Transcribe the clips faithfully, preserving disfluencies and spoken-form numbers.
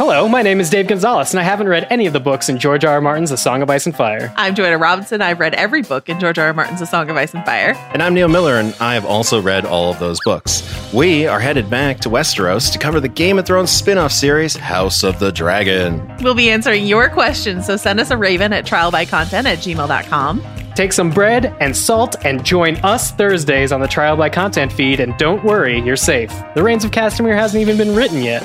Hello, my name is Dave Gonzalez, and I haven't read any of the books in George R. R. Martin's A Song of Ice and Fire. I'm Joanna Robinson. I've read every book in George R. R. Martin's A Song of Ice and Fire. And I'm Neil Miller, and I have also read all of those books. We are headed back to Westeros to cover the Game of Thrones spin-off series, House of the Dragon. We'll be answering your questions, so send us a raven at trialbycontent at gmail dot com. Take some bread and salt and join us Thursdays on the Trial by Content feed, and don't worry, you're safe. The Reigns of Castamere hasn't even been written yet.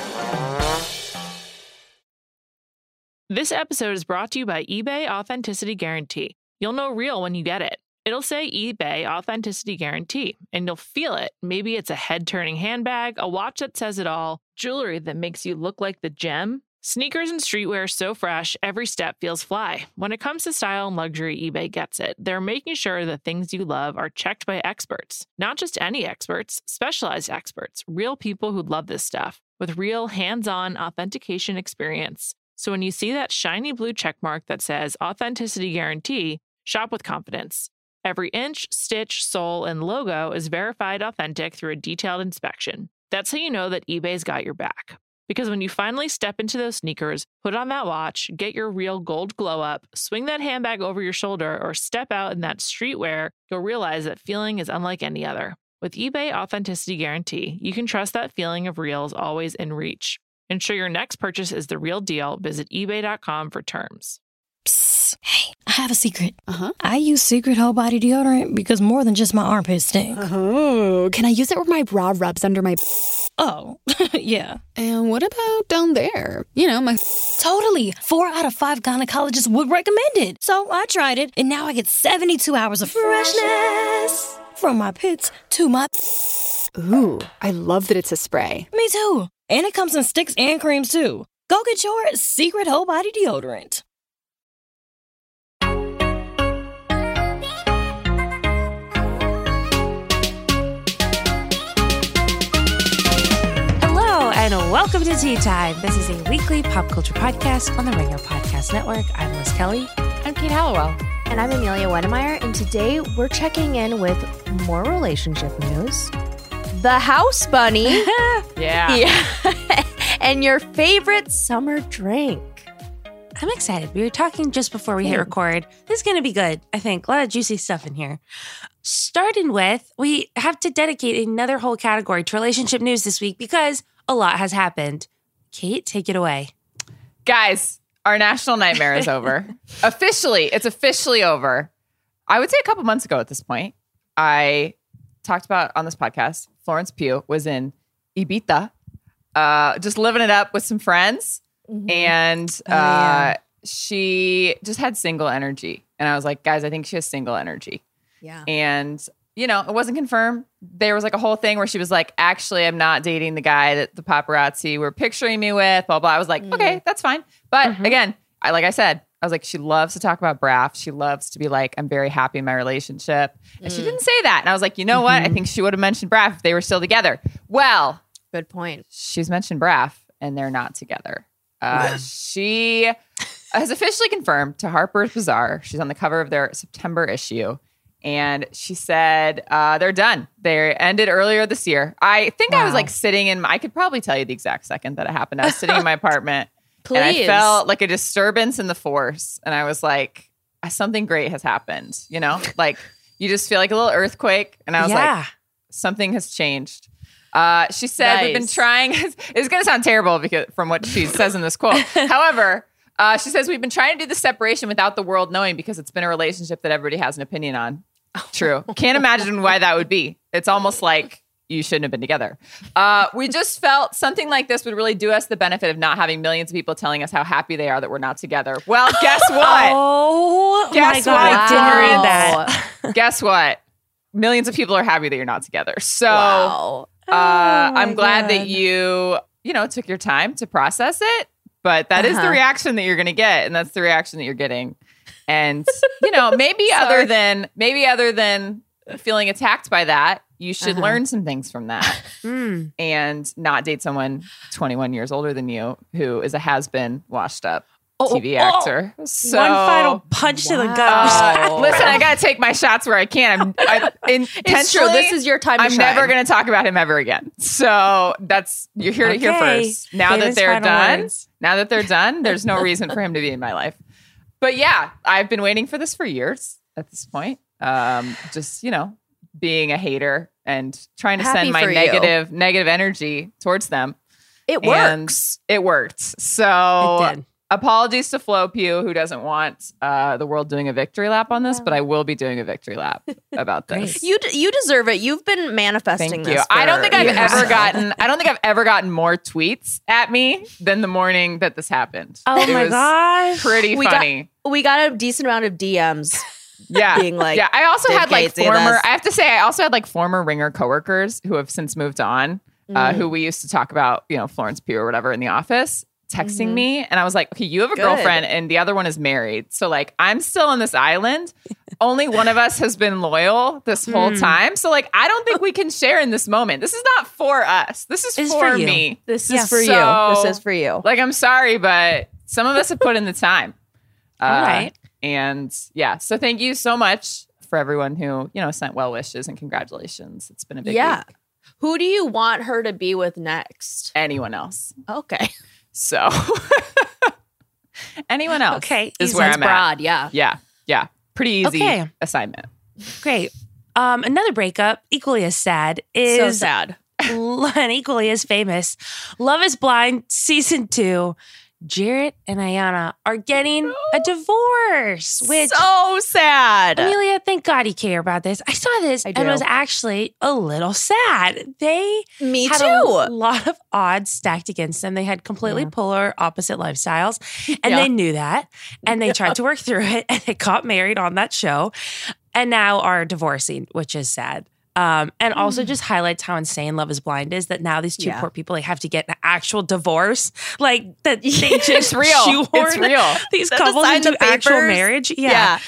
This episode is brought to you by eBay Authenticity Guarantee. You'll know real when you get it. It'll say eBay Authenticity Guarantee, and you'll feel it. Maybe it's a head-turning handbag, a watch that says it all, jewelry that makes you look like the gem. Sneakers and streetwear so fresh, every step feels fly. When it comes to style and luxury, eBay gets it. They're making sure the things you love are checked by experts. Not just any experts, specialized experts, real people who love this stuff, with real hands-on authentication experience. So when you see that shiny blue checkmark that says Authenticity Guarantee, shop with confidence. Every inch, stitch, sole, and logo is verified authentic through a detailed inspection. That's how you know that eBay's got your back. Because when you finally step into those sneakers, put on that watch, get your real gold glow up, swing that handbag over your shoulder, or step out in that streetwear, you'll realize that feeling is unlike any other. With eBay Authenticity Guarantee, you can trust that feeling of real is always in reach. Ensure your next purchase is the real deal. Visit ebay dot com for terms. Psst. Hey, I have a secret. Uh-huh. I use Secret Whole Body Deodorant because more than just my armpits stink. Oh, can I use it where my bra rubs under my... Oh, yeah. And what about down there? You know, my... Totally. Four out of five gynecologists would recommend it. So I tried it, and now I get seventy-two hours of freshness. From my pits to my... Ooh, I love that it's a spray. Me too. And it comes in sticks and creams, too. Go get your Secret Whole Body Deodorant. Hello, and welcome to Tea Time. This is a weekly pop culture podcast on the Ringer Podcast Network. I'm Liz Kelly. I'm Kate Hallowell. And I'm Amelia Wedemeyer. And today we're checking in with more relationship news. The House Bunny. yeah. yeah. And your favorite summer drink. I'm excited. We were talking just before we hit record. This is going to be good, I think. A lot of juicy stuff in here. Starting with, we have to dedicate another whole category to relationship news this week because a lot has happened. Kate, take it away. Guys, our national nightmare is over. Officially, it's officially over. I would say a couple months ago at this point, I talked about on this podcast, Florence Pugh was in Ibiza, uh, just living it up with some friends. Mm-hmm. And uh, oh, yeah. she just had single energy. And I was like, guys, I think she has single energy. Yeah. And, you know, it wasn't confirmed. There was like a whole thing where she was like, actually, I'm not dating the guy that the paparazzi were picturing me with, blah, blah. I was like, mm-hmm. okay, that's fine. But mm-hmm. again, I like I said, I was like, she loves to talk about Braff. She loves to be like, I'm very happy in my relationship. And mm. she didn't say that. And I was like, you know mm-hmm. what? I think she would have mentioned Braff if they were still together. Well, good point. She's mentioned Braff and they're not together. Uh, yeah. She has officially confirmed to Harper's Bazaar. She's on the cover of their September issue. And she said uh, they're done. They ended earlier this year. I think wow. I was like sitting in, I could probably tell you the exact second that it happened. I was sitting in my apartment. Please. And I felt like a disturbance in the force. And I was like, something great has happened. You know, like you just feel like a little earthquake. And I was yeah. like, something has changed. Uh, she said, nice. we've been trying. It's going to sound terrible because from what she says in this quote. However, uh, she says, we've been trying to do the separation without the world knowing because it's been a relationship that everybody has an opinion on. True. Can't imagine why that would be. It's almost like you shouldn't have been together. Uh, we just felt something like this would really do us the benefit of not having millions of people telling us how happy they are that we're not together. Well, guess what? Oh, guess my God. what? I didn't read that. Guess what? Millions of people are happy that you're not together. So wow. uh, oh I'm glad God. that you, you know, took your time to process it. But that uh-huh. is the reaction that you're going to get. And that's the reaction that you're getting. And, you know, maybe other than maybe other than feeling attacked by that, you should uh-huh. learn some things from that mm. and not date someone twenty-one years older than you who is a has-been washed up. Oh, T V oh, actor. So, One final punch to the gut. uh, listen, I got to take my shots where I can. I'm I, intentionally. It's true. This is your time to I'm shine. never going to talk about him ever again. So that's you're here to hear Okay. first. Now Famous that they're final done, words. now that they're done, there's no reason for him to be in my life. But yeah, I've been waiting for this for years. At this point, um, just you know, being a hater and trying to Happy send my for you. negative negative energy towards them. It And works. it worked. So It did. apologies to Flo Pugh, who doesn't want uh, the world doing a victory lap on this, but I will be doing a victory lap about this. You d- you deserve it. You've been manifesting Thank this. you. I don't for think I've years. ever gotten. I don't think I've ever gotten more tweets at me than the morning that this happened. Oh It my was gosh. pretty We got- funny. We got a decent amount of D Ms. yeah, being like, yeah. I also "Did had like Kate say former. this?" I have to say, I also had like former Ringer coworkers who have since moved on, uh, Mm. who we used to talk about, you know, Florence Pugh or whatever in the office. Texting Mhm. me, and I was like, okay, you have a Good. girlfriend and the other one is married. So like I'm still on this island. Only one of us has been loyal this whole Mm. time. So like I don't think we can share in this moment. This is not for us. This is It's for, for you. me. This Yeah. is for So- you. This is for you. Like I'm sorry, but some of us have put in the time. Uh, All right. And yeah, so thank you so much for everyone who, you know, sent well wishes and congratulations. It's been a big Yeah. week. Who do you want her to be with next? Anyone else. Okay. So anyone else Okay, is easy. where That's I'm at. broad. Yeah. Yeah. Yeah. Pretty easy Okay. assignment. Great. Um, another breakup, equally as sad, So is sad. and equally as famous. Love is Blind season two. Jarrett and Ayana are getting a divorce, which so sad. Amelia, thank God you care about this. I saw this I and do. was actually a little sad. They Me had too. a lot of odds stacked against them. They had completely Yeah. polar opposite lifestyles, and Yeah. they knew that. And they tried to work through it, and they got married on that show, and now are divorcing, which is sad. Um, and also just highlights how insane Love is Blind is that now these two Yeah. poor people like have to get an actual divorce. Like that they just It's real. shoehorn It's real. these They have to couples sign into the actual papers. marriage. Yeah.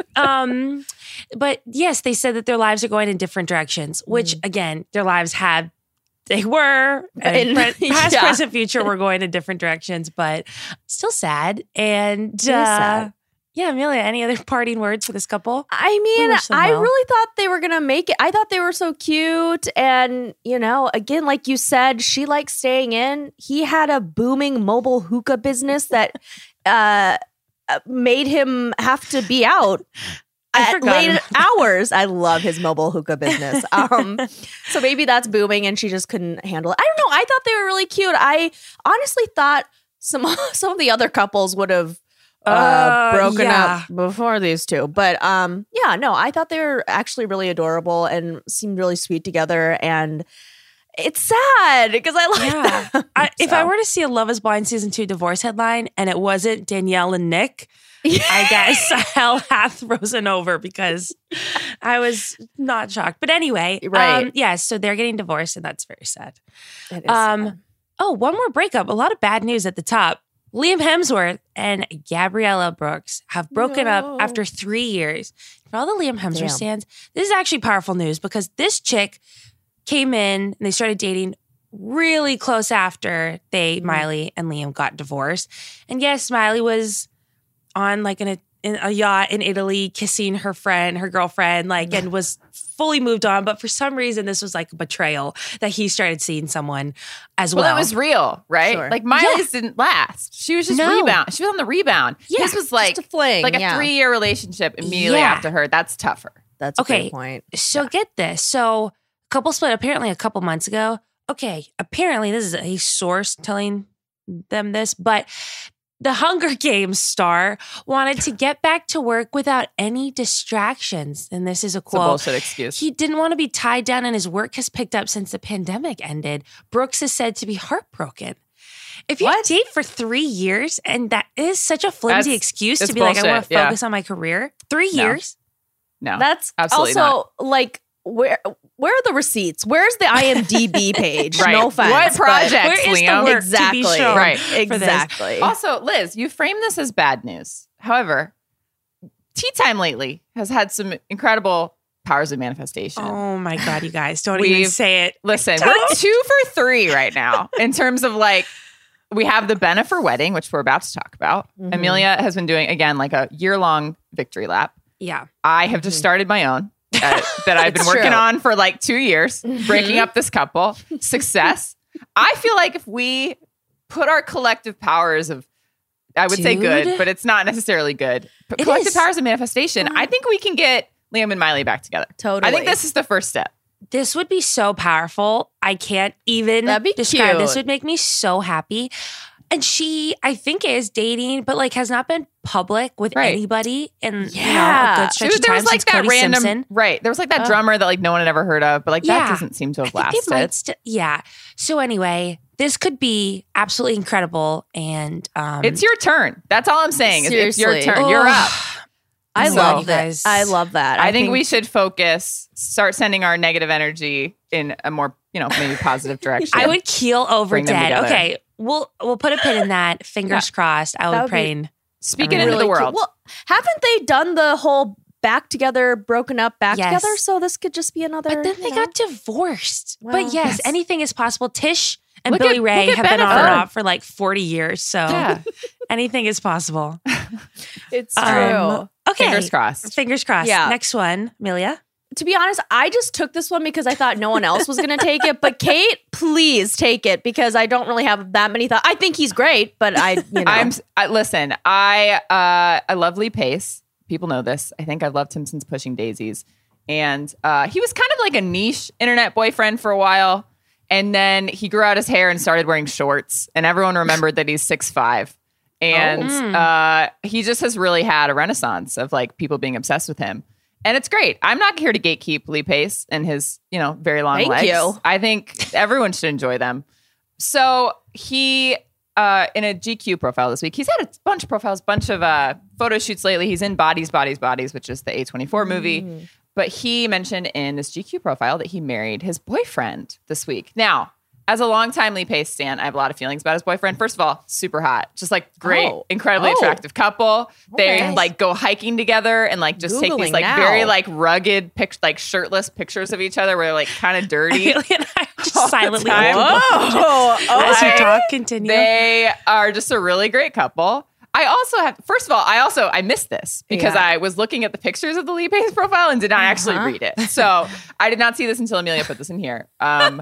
um, but yes, they said that their lives are going in different directions, which again, their lives had they were and In- pre- past, yeah. present, future were going in different directions, but still sad. And is uh, sad. yeah, Amelia, any other parting words for this couple? I mean, wish them I well. really thought they were gonna make it. I thought they were so cute, and you know, again, like you said, she likes staying in. He had a booming mobile hookah business that uh, uh, made him have to be out I at forgot late about hours. I love his mobile hookah business. Um, so maybe that's booming, and she just couldn't handle it. I don't know. I thought they were really cute. I honestly thought some some of the other couples would have. Uh, Uh, broken yeah. up before these two, but um, yeah, no, I thought they were actually really adorable and seemed really sweet together. And it's sad because I like Yeah. them. I, if So. I were to see a Love is Blind season two divorce headline and it wasn't Danielle and Nick, I guess hell hath risen over because I was not shocked. But anyway, Right. Um, yeah, so they're getting divorced and that's very sad. It is Um, sad. Oh, one more breakup. A lot of bad news at the top. Liam Hemsworth and Gabriella Brooks have broken No. up after three years. For all the Liam Hemsworth Damn. stands, this is actually powerful news because this chick came in and they started dating really close after they, Mm-hmm. Miley and Liam got divorced. And yes, Miley was on like an, in a yacht in Italy kissing her friend, her girlfriend, like, and was fully moved on. But for some reason, this was like a betrayal that he started seeing someone as well. Well, it was real, right? Sure. Like Miley's didn't last. She was just No. rebound. She was on the rebound. Yeah, His was like Just a fling, like a yeah. three year relationship immediately Yeah. after her. That's tougher. That's a okay. good point. So get this. So couple split apparently a couple months ago. Okay, apparently this is a source telling them this, but the Hunger Games star wanted to get back to work without any distractions. And this is a It's a quote. bullshit excuse. He didn't want to be tied down and his work has picked up since the pandemic ended. Brooks is said to be heartbroken. If you What? date for three years, and that is such a flimsy That's- excuse to it's be like, I want bullshit, to yeah. focus on my career. Three No. years? no. That's absolutely also like where where are the receipts? Where's the I M D B page? Right. No offense. What but- project? Where is the Liam. work Exactly. to be shown Right. for this? Exactly. Also, Liz, you frame this as bad news. However, Tea Time lately has had some incredible powers of manifestation. Oh my God, you guys, don't even We've- say it. Listen, Don't. we're two for three right now in terms of like we have the Bennifer wedding, which we're about to talk about. Mhm. Amelia has been doing, again, like a year-long victory lap. Yeah. I have just started my own uh, that I've been It's working true. on for like two years, breaking up this couple. Success. I feel like if we put our collective powers of, I would say Dude. good, but it's not necessarily good. But It collective is. powers of manifestation, I think we can get Liam and Miley back together. Totally. I think this is the first step. This would be so powerful. I can't even That'd be describe. cute. This would make me so happy. And she, I think, is dating, but like has not been public with Right. anybody in you know, Yeah. a good stretch There of time was like since that Cody random, Simpson. right? There was like that Oh. drummer that like no one had ever heard of, but like that Yeah. doesn't seem to have I think lasted. it might st- yeah. So anyway, this could be absolutely incredible. And um, It's your turn. That's all I'm saying. It's, it's your Seriously. turn. You're Oh. up. I So- love You that. guys- I love that. I, think, we should focus, start sending our negative energy in a more, you know, maybe positive direction. I would keel over Bring them dead. together. Okay, we'll we'll put a pin in that. Fingers crossed. I That will would be pray. Speaking Really into the cute. world. Well, haven't they done the whole back together, broken up, back Yes. together? So this could just be another. But then they you know? got divorced. Well, but yes, yes. anything is possible. Tish and Look Billy at- Ray look at have been on Bennifer. and off for like forty years. So Yeah. anything is possible. It's true. Um, okay. Fingers crossed. Fingers crossed. Yeah. Next one, Amelia. To be honest, I just took this one because I thought no one else was going to take it. But Kate, please take it because I don't really have that many thoughts. I think he's great, but I, you know, I'm I, listen. I uh, I love Lee Pace. People know this. I think I've loved him since Pushing Daisies, and uh, he was kind of like a niche internet boyfriend for a while, and then he grew out his hair and started wearing shorts, and everyone remembered that he's six five, and Oh. uh, he just has really had a renaissance of like people being obsessed with him. And it's great. I'm not here to gatekeep Lee Pace and his, you know, very long Thank legs. you. I think everyone should enjoy them. So he, uh, in a G Q profile this week, he's had a bunch of profiles, bunch of uh, photo shoots lately. He's in Bodies, Bodies, Bodies, which is the A twenty-four movie. Mm. But he mentioned in this G Q profile that he married his boyfriend this week. Now, as a longtime Lee Pace stan, I have a lot of feelings about his boyfriend. First of all, super hot. Just like great, Oh. incredibly Oh. attractive couple. They Okay. like go hiking together and like just take these Googling like now. very like rugged, pic- like shirtless pictures of each other where they're like kind of dirty. Amelia and I are just All the silently time. Whoa, as you okay. talk. Continue. They are just a really great couple. I also have, first of all, I also, I missed this because Yeah. I was looking at the pictures of the Lee Pace profile and did not actually Uh-huh. read it. So I did not see this until Amelia put this in here. Um,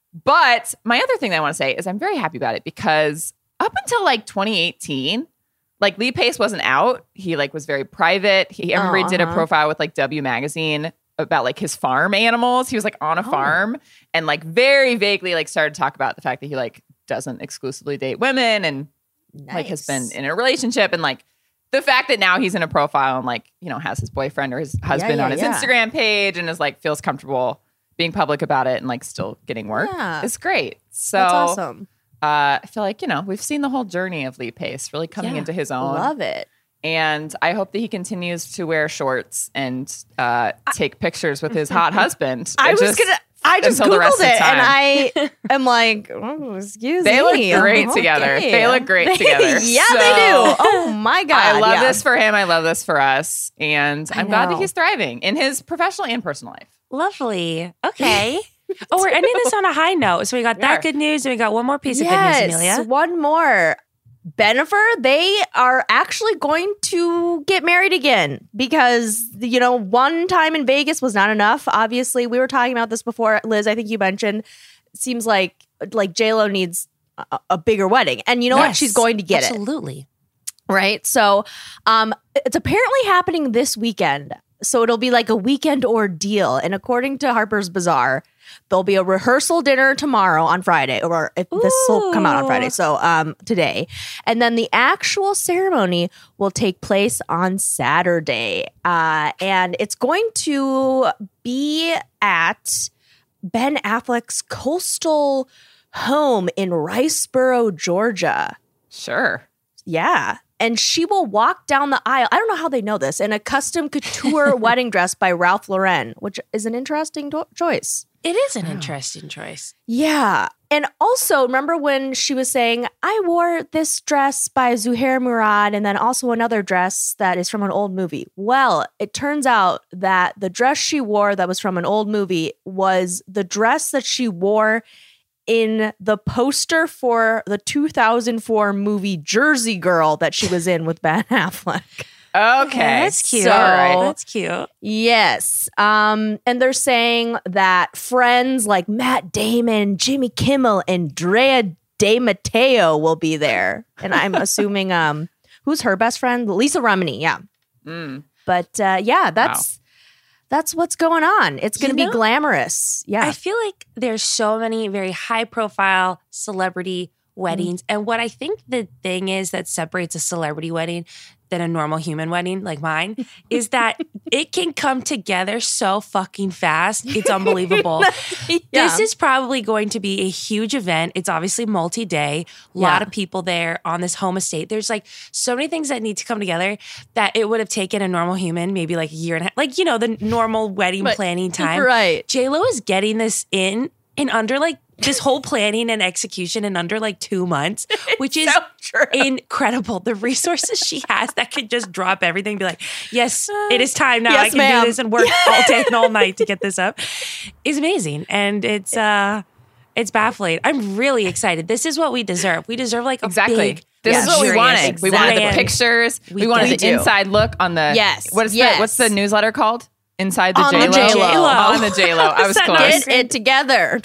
but my other thing that I want to say is I'm very happy about it because up until like twenty eighteen, like Lee Pace wasn't out. He like was very private. He, I remember he Oh, did a uh-huh. profile with like W Magazine about like his farm animals. He was like on a Oh. farm and like very vaguely like started to talk about the fact that he like doesn't exclusively date women and like has been Nice. in a relationship and like the fact that now he's in a profile and like, you know, has his boyfriend or his husband yeah, on his yeah. Instagram page and is like feels comfortable being public about it and like still getting work. Yeah. It's great. So That's awesome. uh, I feel like, you know, we've seen the whole journey of Lee Pace really coming Yeah. into his own. Love it. And I hope that he continues to wear shorts and uh, take pictures with his hot husband. I It was just- gonna. I just until the rest googled of it, time. and I am like, oh, excuse They look me. great Okay. together. They look great together. yeah, So- they do. Oh my god! I love yeah. this for him. I love this for us. And I I'm glad that know. he's thriving in his professional and personal life. Lovely. Okay. Oh, we're ending this on a high note. So we got We that are. good news and we got one more piece yes, of good news, Amelia. one more. Bennifer, they are actually going to get married again because, you know, one time in Vegas was not enough. Obviously, we were talking about this before, Liz. I think you mentioned. Seems like like J-Lo needs a, a bigger wedding, and you know what? Yes, She's going to get it. Absolutely. Right. So um, it's apparently happening this weekend. So it'll be like a weekend ordeal. And according to Harper's Bazaar, there'll be a rehearsal dinner tomorrow on Friday, or if this will come out on Friday. So um, today. And then the actual ceremony will take place on Saturday. Uh, and it's going to be at Ben Affleck's coastal home in Riceboro, Georgia. Sure. Yeah. And she will walk down the aisle. I don't know how they know this, in a custom couture wedding dress by Ralph Lauren, which is an interesting do- choice. It is an interesting choice. Yeah. And also, remember when she was saying, I wore this dress by Zuhair Murad and then also another dress that is from an old movie. Well, it turns out that the dress she wore that was from an old movie was the dress that she wore in the poster for the two thousand four movie Jersey Girl that she was in with Ben Affleck. Okay. That's cute. So- All right. That's cute. Yes. Um, and they're saying that friends like Matt Damon, Jimmy Kimmel, and Drea De Matteo will be there. And I'm assuming um, who's her best friend? Lisa Remini. Yeah. Mm. But uh, yeah, that's that's what's going on. It's going to You be know, glamorous. Yeah. I feel like there's so many very high profile celebrity weddings. And what I think the thing is that separates a celebrity wedding than a normal human wedding like mine is that it can come together so fucking fast. It's unbelievable. Yeah. This is probably going to be a huge event. It's obviously multi-day, a Yeah. lot of people there on this home estate. There's like so many things that need to come together that it would have taken a normal human maybe like a year and a half, like, you know, the normal wedding But- planning time. Right. J-Lo is getting this in in under like this whole planning and execution in under like two months, which is so true. incredible. The resources she has that could just drop everything and be like, yes, it is time now. Yes, I can ma'am. do this and work all day and all night to get this up. Is amazing. And it's uh it's baffling. I'm really excited. This is what we deserve. We deserve like a Exactly. big, This is what we luxurious, wanted. We wanted the grand- pictures. We, We wanted do. the inside look on the. Yes, What is yes. the What's the newsletter called? Inside the On the J-Lo? J-Lo. On the J-Lo. I was Is that close. nice? Get it together.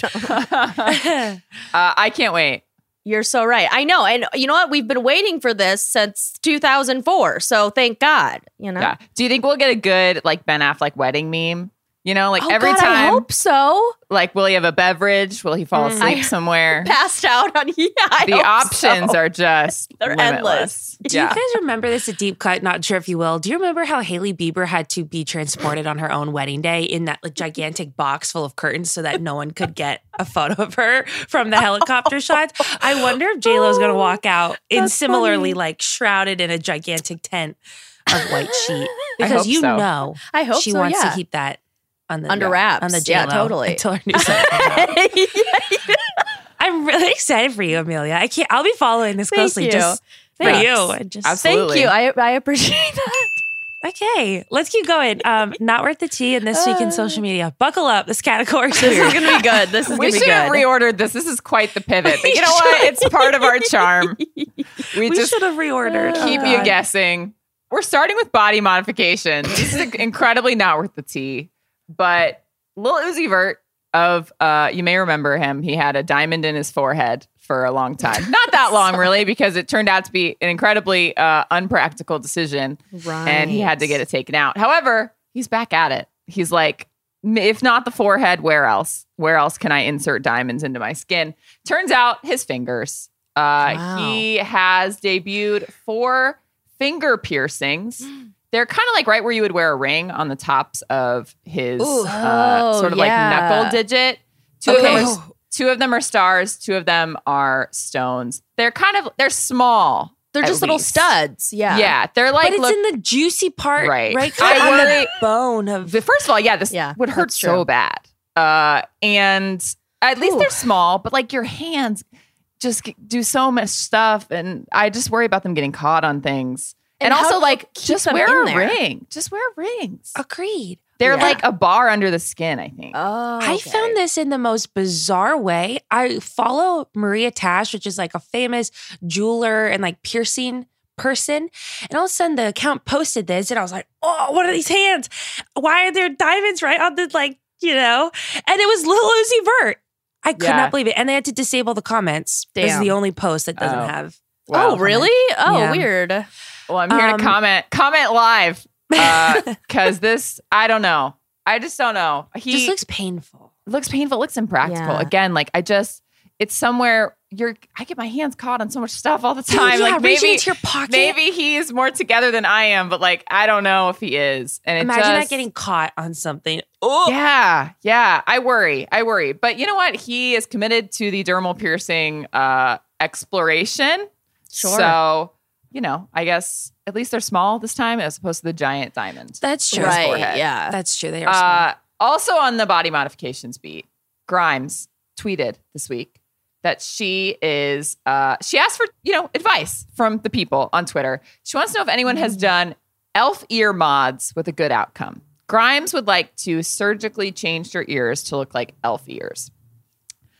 Uh, I can't wait. You're so right. I know. And you know what? We've been waiting for this since two thousand four. So thank God, you know? Yeah. Do you think we'll get a good like Ben Affleck wedding meme? You know, like Oh, every God, time, I hope so. like, will he have a beverage? Will he fall asleep somewhere? Passed out on, yeah, I The hope options so. are just They're limitless. endless. Do Yeah. you guys remember this? A deep cut, not sure if you will. Do you remember how Hailey Bieber had to be transported on her own wedding day in that like gigantic box full of curtains so that no one could get a photo of her from the helicopter shots? I wonder if J Lo's gonna walk out in That's similarly funny. like shrouded in a gigantic tent of white sheet I because hope you so. know I hope she so, wants yeah. to keep that on the Under wraps. on the Yeah, J-Lo totally. until her new set comes out. I'm really excited for you, Amelia. I can't. I'll be following this Thank closely you. just for Thanks. you. And just Absolutely. Thank you. I, I appreciate that. Okay, let's keep going. Um, not worth the tea and this week in social media. Buckle up. This category is This weird. is going to be good. This is We going to be should have good. reordered this. This is quite the pivot. But you know what? It's part of our charm. We, we just should have reordered. keep Oh, you God. guessing. We're starting with body modifications. This is incredibly not worth the tea. But Lil Uzi Vert of, uh, you may remember him. He had a diamond in his forehead for a long time. Not that long, really, because it turned out to be an incredibly uh, unpractical decision. Right. And he had to get it taken out. However, he's back at it. He's like, if not the forehead, where else? Where else can I insert diamonds into my skin? Turns out his fingers. Uh, Wow. He has debuted four finger piercings. They're kind of like right where you would wear a ring on the tops of his Ooh. uh, Oh, sort of yeah. like knuckle digit. Two Okay. of them are, two of them are stars. Two of them are stones. They're kind of they're small. They're at just little least. studs. Yeah. Yeah, they're like But it's look, in the juicy part, Right. right? I Right on worry- the bone of. The- First of all, yeah, this Yeah, would hurt that's so true. bad. Uh, and at least Ooh. they're small, but like your hands just g- do so much stuff. And I just worry about them getting caught on things. And, And how also, do you like, keep just them wear in a there? ring. Just wear rings. Agreed. They're Yeah. like a bar under the skin, I think. Oh, I okay. found this in the most bizarre way. I follow Maria Tash, which is like a famous jeweler and like piercing person. And all of a sudden the account posted this and I was like, oh, what are these hands? Why are there diamonds right on the like, you know? And it was Lil Uzi Vert. I could Yeah. not believe it. And they had to disable the comments. This is Damn. the only post that doesn't Oh. have. Wow. Oh, really? Oh, Yeah. weird. Well, I'm here Um, to comment. Comment live. Because this, I don't know. I just don't know. He Just looks painful. looks painful, looks impractical. Yeah. Again, like I just, it's somewhere you're, I get my hands caught on so much stuff all the time. yeah, like reaching maybe, into your pocket. maybe he's more together than I am, but like, I don't know if he is. And it Imagine just, not getting caught on something. Oh, yeah, yeah. I worry. I worry. But you know what? He is committed to the dermal piercing uh, exploration. Sure. So, you know, I guess at least they're small this time as opposed to the giant diamond. that's true. Right. forehead. Yeah. That's true. They are small. Uh, also on the body modifications beat, Grimes tweeted this week that she is, uh, she asked for, you know, advice from the people on Twitter. She wants to know if anyone has done elf ear mods with a good outcome. Grimes would like to surgically change her ears to look like elf ears.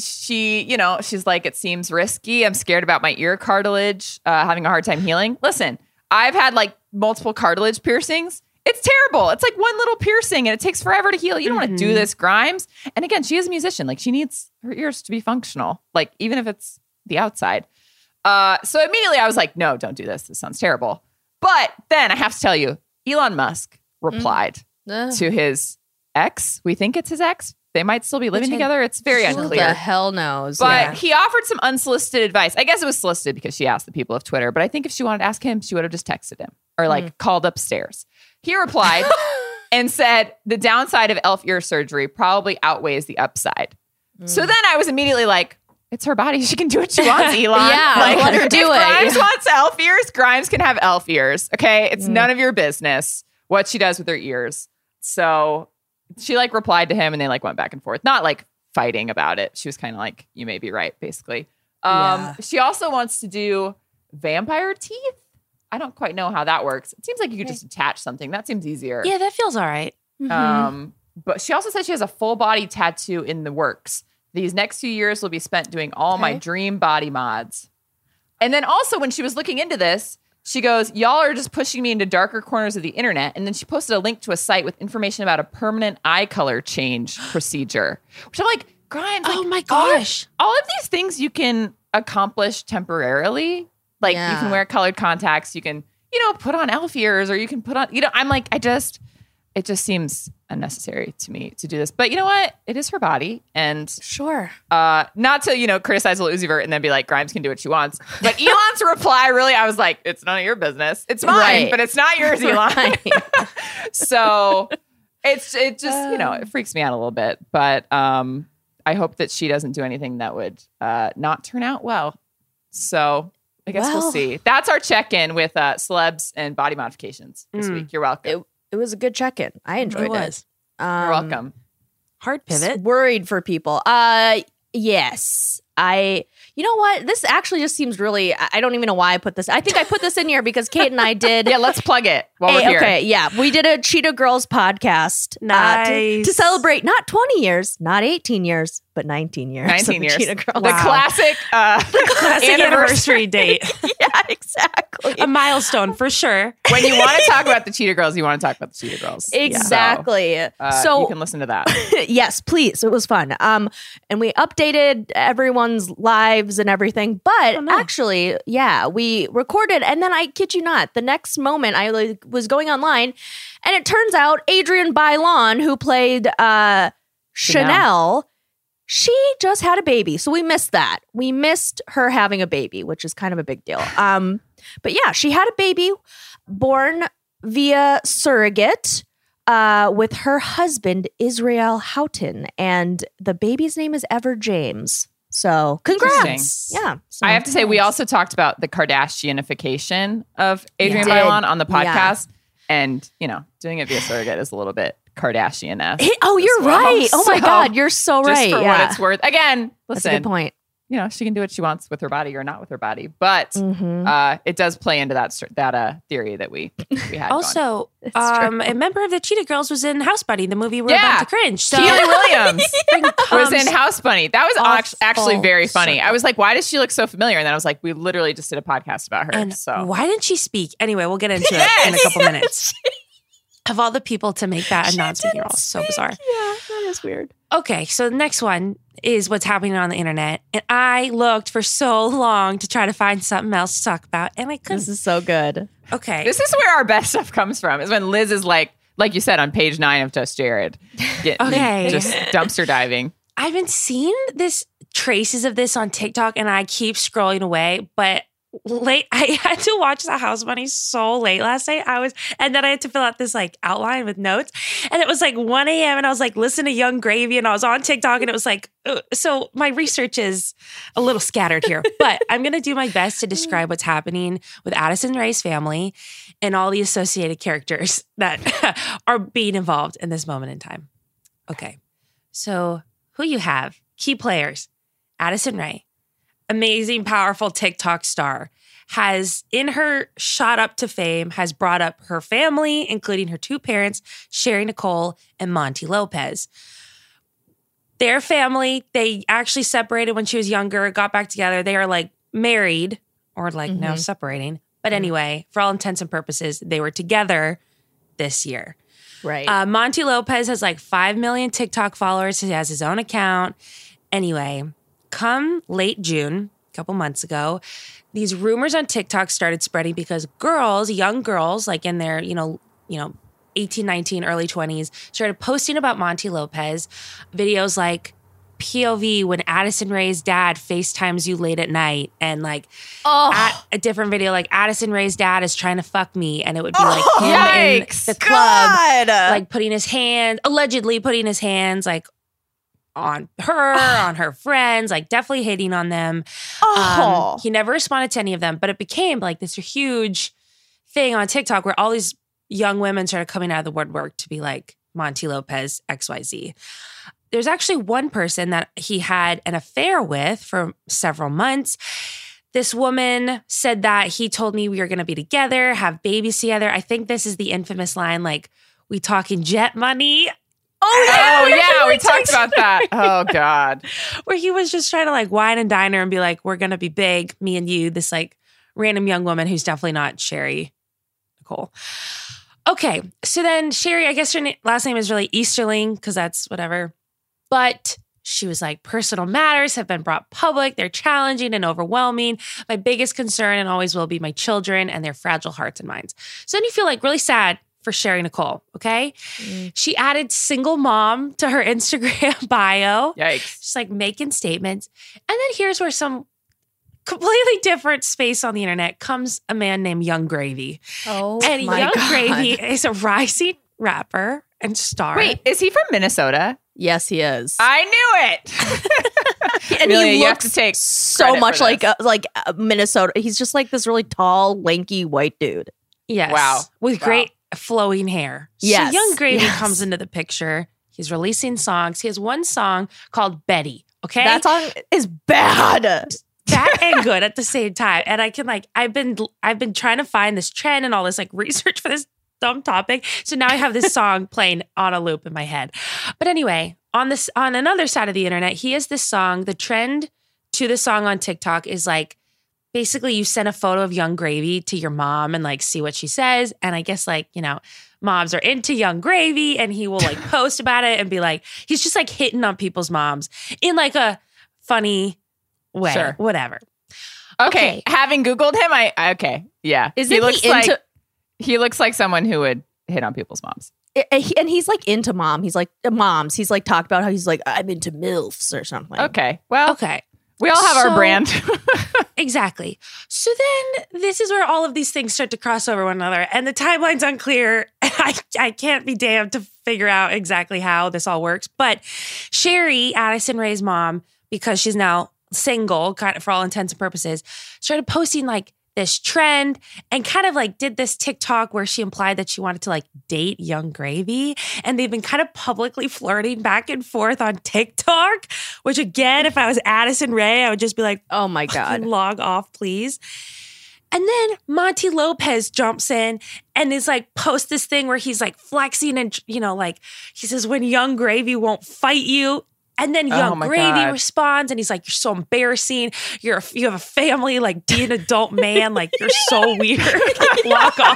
she, you know, she's like, it seems risky. I'm scared about my ear cartilage, uh, having a hard time healing. Listen, I've had like multiple cartilage piercings. It's terrible. It's like one little piercing and it takes forever to heal. You don't mm-hmm. want to do this, Grimes. And again, she is a musician. Like, she needs her ears to be functional, like even if it's the outside. Uh, so immediately I was like, no, don't do this. This sounds terrible. But then I have to tell you, Elon Musk replied mm. to his ex. We think it's his ex. They might still be living Which together. It's very who unclear. the hell knows? But yeah. he offered some unsolicited advice. I guess it was solicited because she asked the people of Twitter. But I think if she wanted to ask him, she would have just texted him or like mm. called upstairs. He replied and said the downside of elf ear surgery probably outweighs the upside. Mm. So then I was immediately like, it's her body. She can do what she wants, Elon. yeah, like, let her do if it. Grimes yeah. wants elf ears, Grimes can have elf ears. Okay? It's mm. none of your business what she does with her ears. So she like replied to him and they like went back and forth. Not like fighting about it. She was kind of like, you may be right, basically. Um, yeah. She also wants to do vampire teeth. I don't quite know how that works. It seems like you could just attach something. That seems easier. Yeah, that feels all right. Mm-hmm. Um, but she also said she has a full body tattoo in the works. These next few years will be spent doing all okay. my dream body mods. And then also when she was looking into this, she goes, y'all are just pushing me into darker corners of the internet. And then she posted a link to a site with information about a permanent eye color change procedure. Which I'm like, Grimes, oh like, my gosh. All, all of these things you can accomplish temporarily. Like yeah. you can wear colored contacts, you can, you know, put on elf ears, or you can put on, you know, I'm like, I just, it just seems unnecessary to me to do this. But you know what? It is her body. And sure. Uh, not to, you know, criticize Lil Uzi Vert and then be like, Grimes can do what she wants. But Elon's reply, really, I was like, it's none of your business. It's mine, right. but it's not yours, Elon. So it's, it just, you know, it freaks me out a little bit. But um, I hope that she doesn't do anything that would uh, not turn out well. So I guess well, we'll see. That's our check-in with uh, celebs and body modifications this mm, week. You're welcome. It, it was a good check-in. I enjoyed it. Was. it. Um, You're welcome. Hard pivot. Worried for people. Uh, yes. I, you know what? This actually just seems really, I don't even know why I put this. I think I put this in here because Kate and I did. Yeah, let's plug it while a, we're here. Okay, yeah. We did a Cheetah Girls podcast. Nice. Uh, to, to celebrate not twenty years, not eighteen years, but nineteen years. nineteen years. Cheetah Girls. The Wow. classic, uh, The classic anniversary date. Yeah, exactly. A milestone for sure. When you want to talk about the Cheetah Girls, you want to talk about the Cheetah Girls. Exactly. So, uh, so you can listen to that. yes, please. It was fun. Um, and we updated everyone's lives and everything. But oh, no. actually, yeah, we recorded. And then I kid you not, the next moment I like, was going online, and it turns out Adrienne Bailon, who played uh, Chanel. Chanel, she just had a baby. So we missed that. We missed her having a baby, which is kind of a big deal. Um, but yeah, she had a baby born via surrogate uh, with her husband, Israel Houghton. And the baby's name is Ever James. So congrats. Yeah. So, I have to say, we also talked about the Kardashianification of Adrienne Yeah. Bailon on the podcast. Yeah. And, you know, doing it via surrogate is a little bit Kardashian-esque. Oh, you're well. right. Oh my So, God. You're so right. Just for yeah. what it's worth. Again, That's a listen, good point. you know, she can do what she wants with her body or not with her body. But Mhm. uh, it does play into that that uh, theory that we, we had. Also, It's um, true. a member of the Cheetah Girls was in House Bunny, the movie we're Yeah. about to cringe. So Keely Williams was comes in House Bunny. That was act- actually full very funny. circle. I was like, why does she look so familiar? And then I was like, we literally just did a podcast about her. And so why didn't she speak? Anyway, we'll get into it in a couple minutes. Of all the people to make that a non-speaking role, so bizarre. Yeah, that is weird. Okay, so the next one is what's happening on the internet. And I looked for so long to try to find something else to talk about, and I couldn't. This is so good. Okay. this is where our best stuff comes from, is when Liz is like, like you said, on page nine of Just Jared. Get, Okay. Just dumpster diving. I've been seeing this traces of this on TikTok, and I keep scrolling away, but late I had to watch The House Bunny so late last night. I was and then I had to fill out this like outline with notes, and it was like one a.m. and I was like listening to Young Gravy, and I was on TikTok, and it was like uh, so my research is a little scattered here, but I'm gonna do my best to describe what's happening with Addison Rae's family and all the associated characters that are being involved in this moment in time. Okay, so who you have, key players: Addison Rae, amazing, powerful TikTok star, has in her shot up to fame, has brought up her family, including her two parents, Sherry Nicole and Monty Lopez. Their family, they actually separated when she was younger, got back together. They are like married or like mm-hmm. now separating. But anyway, for all intents and purposes, they were together this year. Right. Uh, Monty Lopez has like five million TikTok followers. He has his own account. Anyway, come late June, a couple months ago, these rumors on TikTok started spreading because girls, young girls, like in their, you know, you know, eighteen, nineteen, early twenties, started posting about Monty Lopez. Videos like P O V when Addison Rae's dad FaceTimes you late at night, and like oh. at a different video like Addison Rae's dad is trying to fuck me, and it would be like oh, him yikes. in the club, God. like putting his hand, allegedly putting his hands like on her, on her friends, like definitely hitting on them. Oh. Um, he never responded to any of them, but it became like this huge thing on TikTok where all these young women started coming out of the woodwork to be like Monty Lopez X Y Z. There's actually one person that he had an affair with for several months. This woman said that he told me we were going to be together, have babies together. I think this is the infamous line, like, we talking jet money. Oh, yeah. Oh, yeah. We we talked about that. Oh, God. Where he was just trying to like wine and dine her and be like, we're going to be big, me and you, this like random young woman who's definitely not Sherry Nicole. Okay. So then Sherry, I guess her na- last name is really Easterling because that's whatever. But she was like, personal matters have been brought public. They're challenging and overwhelming. My biggest concern and always will be my children and their fragile hearts and minds. So then you feel like really sad for Sherry Nicole, okay? Mm. She added single mom to her Instagram bio. Yikes. Just like making statements. And then here's where some completely different space on the internet comes a man named Young Gravy. Oh, and my Young God. Gravy is a rising rapper and star. Wait, is he from Minnesota? Yes, he is. I knew it. and Really, he you have looks to take so credit much for like this. uh, like uh, Minnesota. He's just like this really tall, lanky white dude. Yes. Wow. With Wow. great flowing hair. Yes. So Young Gravy Yes. comes into the picture. He's releasing songs. He has one song called Betty. Okay. That song is bad. Bad and good at the same time. And I can like, I've been, I've been trying to find this trend and all this like research for this dumb topic. So now I have this song playing on a loop in my head. But anyway, on this, on another side of the internet, he has this song. The trend to the song on TikTok is like, basically you send a photo of Young Gravy to your mom and like see what she says. And I guess like, you know, moms are into Young Gravy and he will like post about it and be like, he's just like hitting on people's moms in like a funny way, Sure. whatever. Okay. Okay. Having Googled him, I, okay. Yeah. Isn't he he looks into- like, he looks like someone who would hit on people's moms. And he- and he's like into mom. He's like uh, moms. He's like talked about how he's like, I'm into MILFs or something. Okay. Well, Okay. we all have So- our brand. Exactly. So then this is where all of these things start to cross over one another and the timeline's unclear. I, I can't be damned to figure out exactly how this all works. But Sherry, Addison Rae's mom, because she's now single, kind of for all intents and purposes, started posting like this trend and kind of like did this TikTok where she implied that she wanted to like date Young Gravy. And they've been kind of publicly flirting back and forth on TikTok, which again, if I was Addison Rae, I would just be like, Oh my God. fucking log off, please. And then Monty Lopez jumps in and is like, post this thing where he's like flexing and, you know, like he says, when Young Gravy won't fight you. And then Oh Young my Gravy God. responds and he's like, you're so embarrassing. You're a, you have a family, like be an adult man. Like you're so weird. Like, walk off.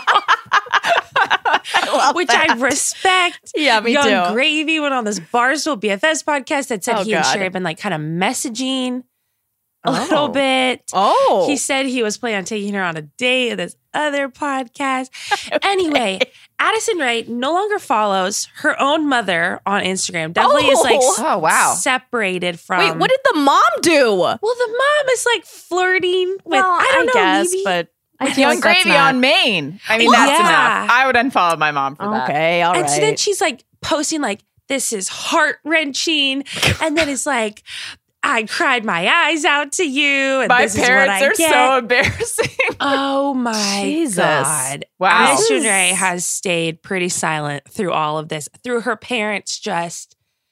I love Which that. I respect. Yeah, me Young too. Gravy went on this Barstool B F F podcast that said Oh, he and God. Sherry have been like kind of messaging a Oh. little bit. Oh. He said he was planning on taking her on a date with this other podcast. Anyway, Addison Rae no longer follows her own mother on Instagram. Definitely is like Oh. Oh, wow. separated from. Wait, what did the mom do? Well, the mom is like flirting with, Well, I don't know, guess, maybe. but I With feel Young like that's Gravy not- on Maine. I mean, Well, that's yeah. enough. I would unfollow my mom for that. Okay, all right. And so then she's like posting like, this is heart wrenching. And then it's like, I cried my eyes out to you. And My this is what parents I are get. so embarrassing. Oh my Jesus. God. Wow. Addison This Rae is- has stayed pretty silent through all of this, through her parents just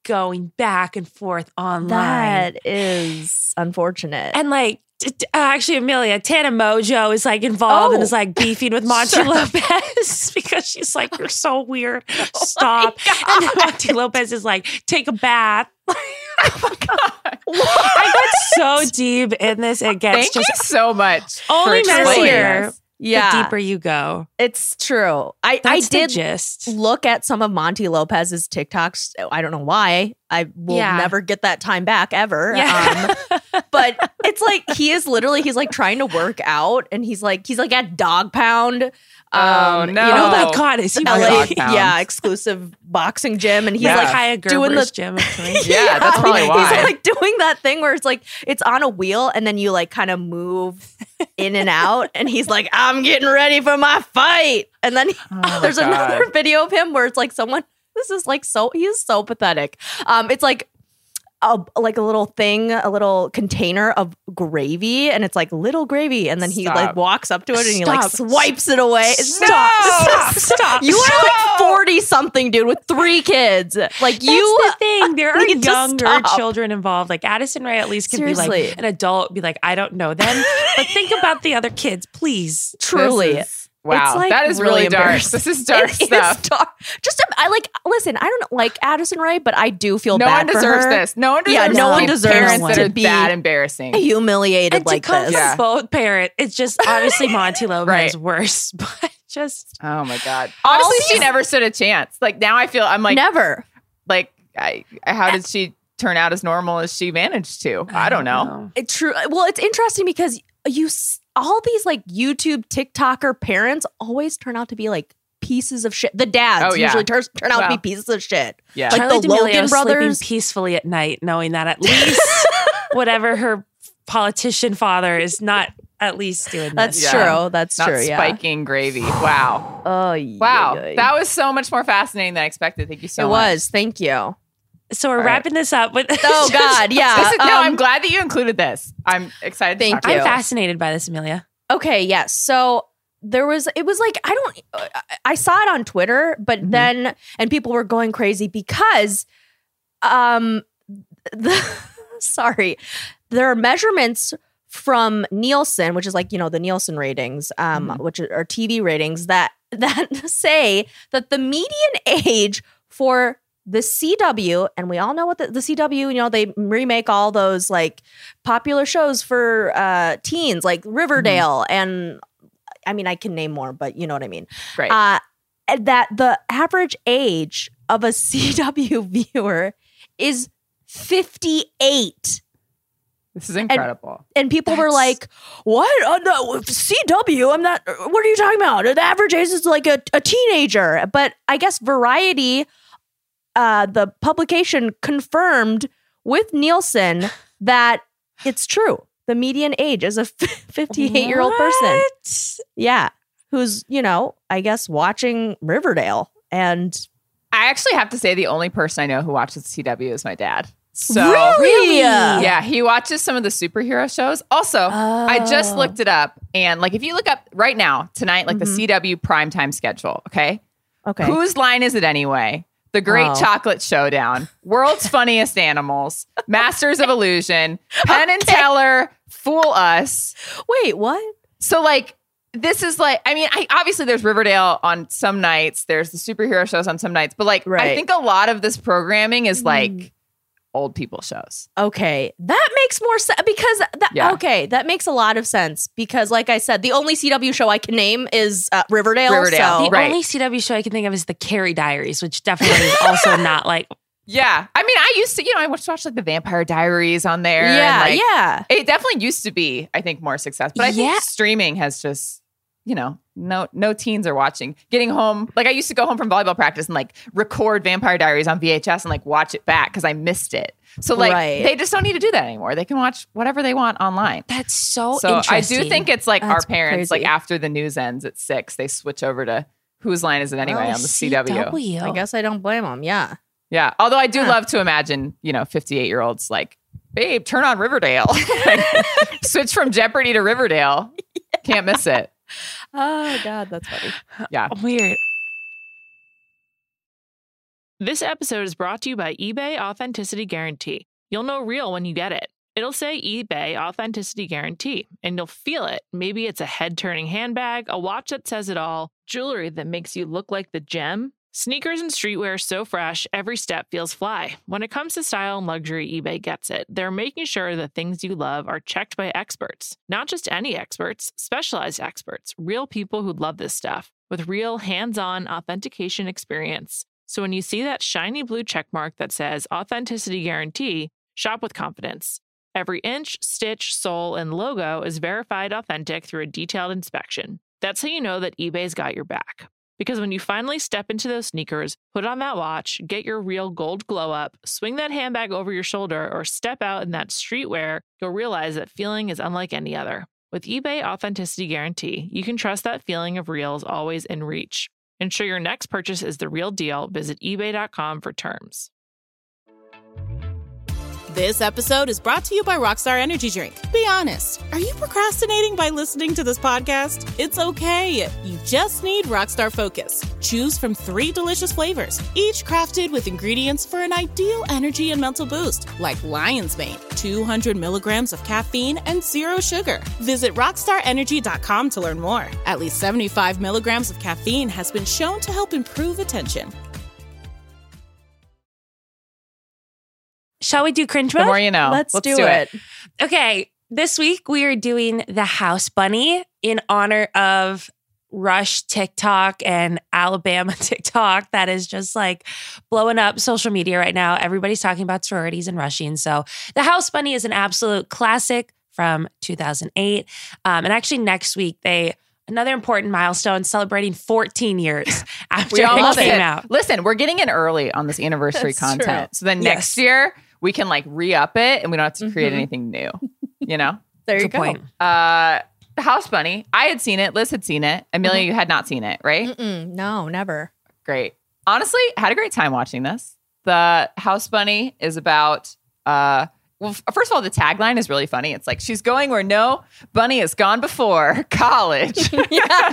going back and forth online. That is unfortunate. And like, t- t- uh, actually, Amelia, Tana Mojo is like involved Oh. and is like beefing with Monty Lopez because she's like, you're so weird. Stop. And then Monty Lopez is like, take a bath. Oh my God. I got so deep in this. It gets Thank just you so much. only for men explaining here. this. yeah, The deeper you go. it's true. I, I That's the did gist. look at some of Monty Lopez's TikToks. I don't know why. I will Yeah. never get that time back ever. Yeah. Um, but it's like he is literally he's like trying to work out and he's like he's like at Dog Pound. Oh, um, no. You know, Oh my that God, is he L A, really? Dog Pound. yeah, exclusive boxing gym, and he's Yeah. like Kaya doing Gerber's the gym. of choice. Yeah, that's probably he's why. like doing that thing where it's like it's on a wheel and then you like kind of move in and out, and he's like, "I'm getting ready for my fight," and then my there's God. another video of him where it's like someone. This is like so he's so pathetic. Um, it's like. A, like a little thing, a little container of gravy, and it's like little gravy, and then he Stop. like walks up to it and he like Stop. swipes it away. Stop. Stop. Stop. You are Stop. like forty something, dude, with three kids. Like That's you, the thing. There are need to younger stop. children involved. Like Addison Rae at least can be Seriously. like an adult, be like, I don't know them. But think about the other kids, please. truly. This is- wow, It's, like, that is really really dark. embarrassing. This is dark It is stuff. dark. Just I like listen. I don't like Addison Rae, but I do feel No bad one for deserves her. this. No one deserves Yeah, no to one be deserves parents that to are be that embarrassing. humiliated And to like come this. from Yeah. both parent, it's just obviously Monty Lopez Right. worse, but just Oh my God. Honestly, she these- never stood a chance. Like now I feel I'm like Never. like I how did she turn out as normal as she managed to? I don't know. It true. Well, it's interesting because you s- all these like YouTube TikToker parents always turn out to be like pieces of shit. The dads Oh, yeah. usually tur- turn out to Well, be pieces of shit. Yeah. Like Charlie the D'Amelio Logan sleeping brothers. peacefully at night, knowing that at least whatever her politician father is not at least doing That's this. Yeah. true. That's Not true. Yeah. spiking gravy. Wow. Oh, yeah, Wow. yeah, yeah. That was so much more fascinating than I expected. Thank you so it much. was. Thank you. So we're All right. wrapping this up with Oh God, yeah. This is, no, Um, I'm glad that you included this. I'm excited. Thank to talk you. I'm about it. fascinated by this, Amelia. Okay, yes. So there was, it was like, I don't, I- I saw it on Twitter, but Mm-hmm. then, and people were going crazy because, um, the, sorry, there are measurements from Nielsen, which is like, you know, the Nielsen ratings, um, Mm-hmm. which are T V ratings that, that say that the median age for the C W, and we all know what the, the C W, you know, they remake all those like popular shows for uh, teens, like Riverdale, and I mean, I can name more, but you know what I mean. Right. Uh, and that the average age of a C W viewer is fifty-eight. This is incredible. And people were That's- like, what? Uh, no, C W? I'm not, what are you talking about? The average age is like a, a teenager. But I guess Variety, uh, the publication, confirmed with Nielsen that it's true. The median age is a fifty-eight-year-old person. What? Yeah. Who's, you know, I guess watching Riverdale. And I actually have to say the only person I know who watches C W is my dad. So Really? yeah, he watches some of the superhero shows. Also, I just Oh. looked it up, and like if you look up right now tonight, like the Mhm. C W primetime schedule, okay, okay. whose line is it anyway? The Great Oh. Chocolate Showdown, World's Funniest Animals, Masters of Illusion, Penn and Teller, Fool Us. Wait, what? So like this is like, I mean, I obviously there's Riverdale on some nights, there's the superhero shows on some nights, but like I Right. think a lot of this programming is like old people shows. Okay, that makes more sense because that Yeah. okay, that makes a lot of sense because, like I said, the only C W show I can name is uh, Riverdale. Riverdale. So. The Right. only C W show I can think of is the Carrie Diaries, which definitely is also not like Yeah. I mean, I used to, you know, I watched watch like the Vampire Diaries on there. and, Yeah, like, yeah. It definitely used to be, I think, more success. But I Yeah. think streaming has just, you know, no no teens are watching. Getting home, like I used to go home from volleyball practice and like record Vampire Diaries on V H S and like watch it back because I missed it. So like Right. they just don't need to do that anymore. They can watch whatever they want online. that's so, So I interesting. do think it's like That's our parents, crazy. like after the news ends at six, they switch over to whose line is it anyway Oh, on the C W. C W. I guess I don't blame them. Yeah. Yeah. Although I do Huh. love to imagine, you know, fifty-eight year olds like, babe, turn on Riverdale. Like, switch from Jeopardy to Riverdale. Can't miss it. Oh God, that's funny. Yeah. Weird. This episode is brought to you by eBay Authenticity Guarantee. You'll know real when you get it. It'll say eBay Authenticity Guarantee, and you'll feel it. Maybe it's a head-turning handbag, a watch that says it all, jewelry that makes you look like the gem. Sneakers and streetwear so fresh, every step feels fly. When it comes to style and luxury, eBay gets it. They're making sure the things you love are checked by experts. Not just any experts, specialized experts, real people who love this stuff, with real hands-on authentication experience. So when you see that shiny blue checkmark that says Authenticity Guarantee, shop with confidence. Every inch, stitch, sole, and logo is verified authentic through a detailed inspection. That's how you know that eBay's got your back. Because when you finally step into those sneakers, put on that watch, get your real gold glow up, swing that handbag over your shoulder, or step out in that streetwear, you'll realize that feeling is unlike any other. With eBay Authenticity Guarantee, you can trust that feeling of real is always in reach. Ensure your next purchase is the real deal. Visit ebay dot com for terms. This episode is brought to you by Rockstar Energy Drink. Be honest, are you procrastinating by listening to this podcast? It's okay. You just need Rockstar Focus. Choose from three delicious flavors, each crafted with ingredients for an ideal energy and mental boost, like Lion's Mane, two hundred milligrams of caffeine and zero sugar. Visit rockstar energy dot com to learn more. At least seventy-five milligrams of caffeine has been shown to help improve attention. Shall we do cringe mode? The more you know. Let's, Let's do, do it. it. Okay, this week we are doing the House Bunny in honor of Rush TikTok and Alabama TikTok that is just like blowing up social media right now. Everybody's talking about sororities and rushing. So the House Bunny is an absolute classic from two thousand eight. Um, and actually next week, they another important milestone celebrating fourteen years after We it almost came hit. out. Listen, we're getting in early on this anniversary That's content. true. So then Yes. next year, we can like re-up it and we don't have to create Mhm. anything new, you know? There you Good go. point. Uh, the House Bunny, I had seen it. Liz had seen it. Amelia, you had not seen it, right? Mm-mm, no, never. Great. Honestly, had a great time watching this. The House Bunny is about, uh, well, f- first of all, the tagline is really funny. It's like, she's going where no bunny has gone before, college. Cute.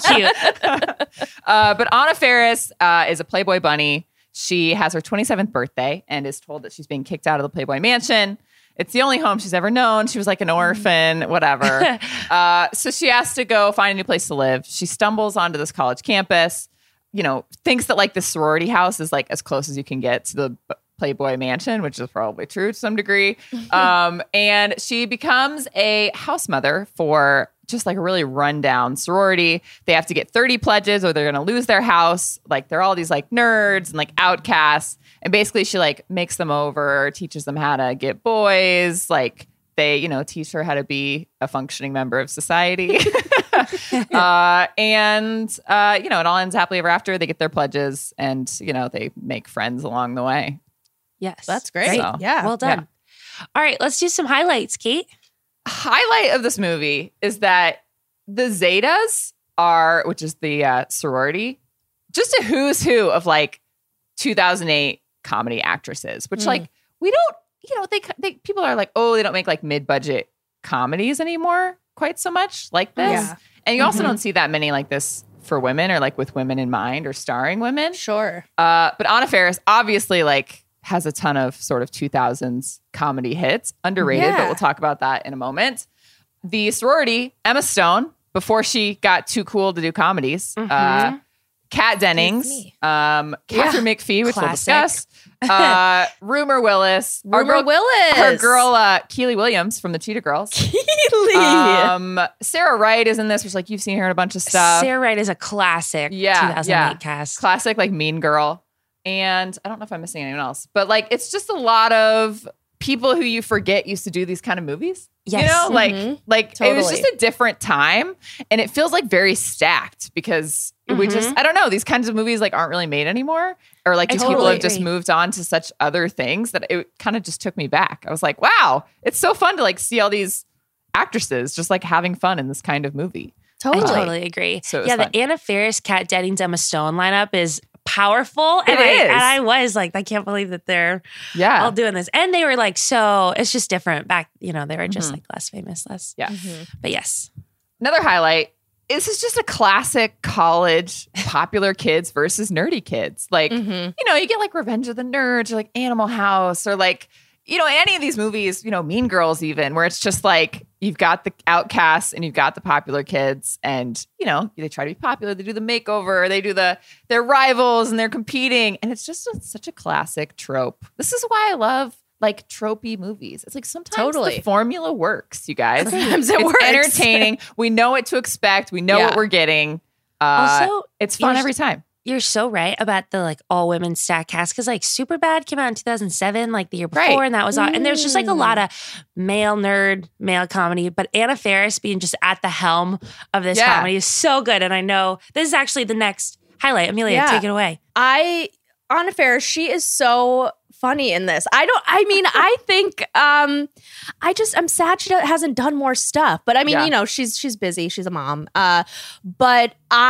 uh, but Anna Faris uh, is a Playboy bunny. She has her twenty-seventh birthday and is told that she's being kicked out of the Playboy Mansion. It's the only home she's ever known. She was like an orphan, whatever. uh, so she has to go find a new place to live. She stumbles onto this college campus, you know, thinks that like the sorority house is like as close as you can get to the b- Playboy Mansion, which is probably true to some degree. Um, and she becomes a house mother for just like a really rundown sorority. They have to get thirty pledges or they're going to lose their house. Like they're all these like nerds and like outcasts. And basically she like makes them over, teaches them how to get boys. Like they, you know, teach her how to be a functioning member of society. uh, and, uh, you know, it all ends happily ever after. They get their pledges and, you know, they make friends along the way. Yes. That's great. So, yeah. Well done. All right, let's do some highlights, Kate. Highlight of this movie is that the Zetas are, which is the uh, sorority, just a who's who of like two thousand eight comedy actresses, which Mm. like we don't, you know, they, they people are like, oh, they don't make like mid-budget comedies anymore quite so much like this. Yeah. And you also Mhm. don't see that many like this for women or like with women in mind or starring women. Sure. Uh, but Anna Faris obviously like has a ton of sort of two thousands comedy hits, underrated, Yeah. but we'll talk about that in a moment. The sorority, Emma Stone, before she got too cool to do comedies, Mhm. uh, Kat Dennings, me. um, Catherine McPhee, which we'll Classic. discuss, uh, Rumor Willis, our Rumor girl, Willis. her girl uh, Keely Williams from the Cheetah Girls. Keely. Um, Sarah Wright is in this, which like you've seen her in a bunch of stuff. Sarah Wright is a classic Yeah, two thousand eight yeah. cast. Classic like Mean Girl. And I don't know if I'm missing anyone else, but like it's just a lot of people who you forget used to do these kind of movies. Yes. You know, like Mhm. like it was Totally. just a different time and it feels like very stacked because we just I don't know, these kinds of movies like aren't really made anymore or like I just people totally have just agree. moved on to such other things that it kind of just took me back. I was like, wow, it's so fun to like see all these actresses just like having fun in this kind of movie. Totally. I totally agree. So it was yeah, fun. the Anna Faris, Kat Dennings, Emma Stone lineup is powerful. And It I, is. and I was like, I can't believe that they're Yeah. all doing this. And they were like, so it's just different back, you know, they were just Mhm. like less famous, less. Yeah. Mhm. But yes. Another highlight, this is just a classic college popular kids versus nerdy kids. Like, Mm-hmm. you know, you get like Revenge of the Nerds or like Animal House or like, you know, any of these movies, you know, Mean Girls even, where it's just like you've got the outcasts and you've got the popular kids and, you know, they try to be popular. They do the makeover. They do the, they're rivals and they're competing. And it's just a, such a classic trope. This is why I love like tropey movies. It's like sometimes Totally. the formula works, you guys. Sometimes it it's works. entertaining. We know what to expect. We know Yeah. what we're getting. Uh, Also, it's fun you're- every time. You're so right about the like all women stack cast because like Superbad came out in two thousand seven, like the year before, Right. and that was all. And there's just like a Mm. lot of male nerd, male comedy. But Anna Faris being just at the helm of this Yeah. comedy is so good. And I know this is actually the next highlight. Amelia, Yeah. take it away. I Anna Faris, she is so funny in this. I don't. I mean, I think. Um, I just. I'm sad she hasn't done more stuff. But I mean, Yeah. you know, she's she's busy. She's a mom. Uh, but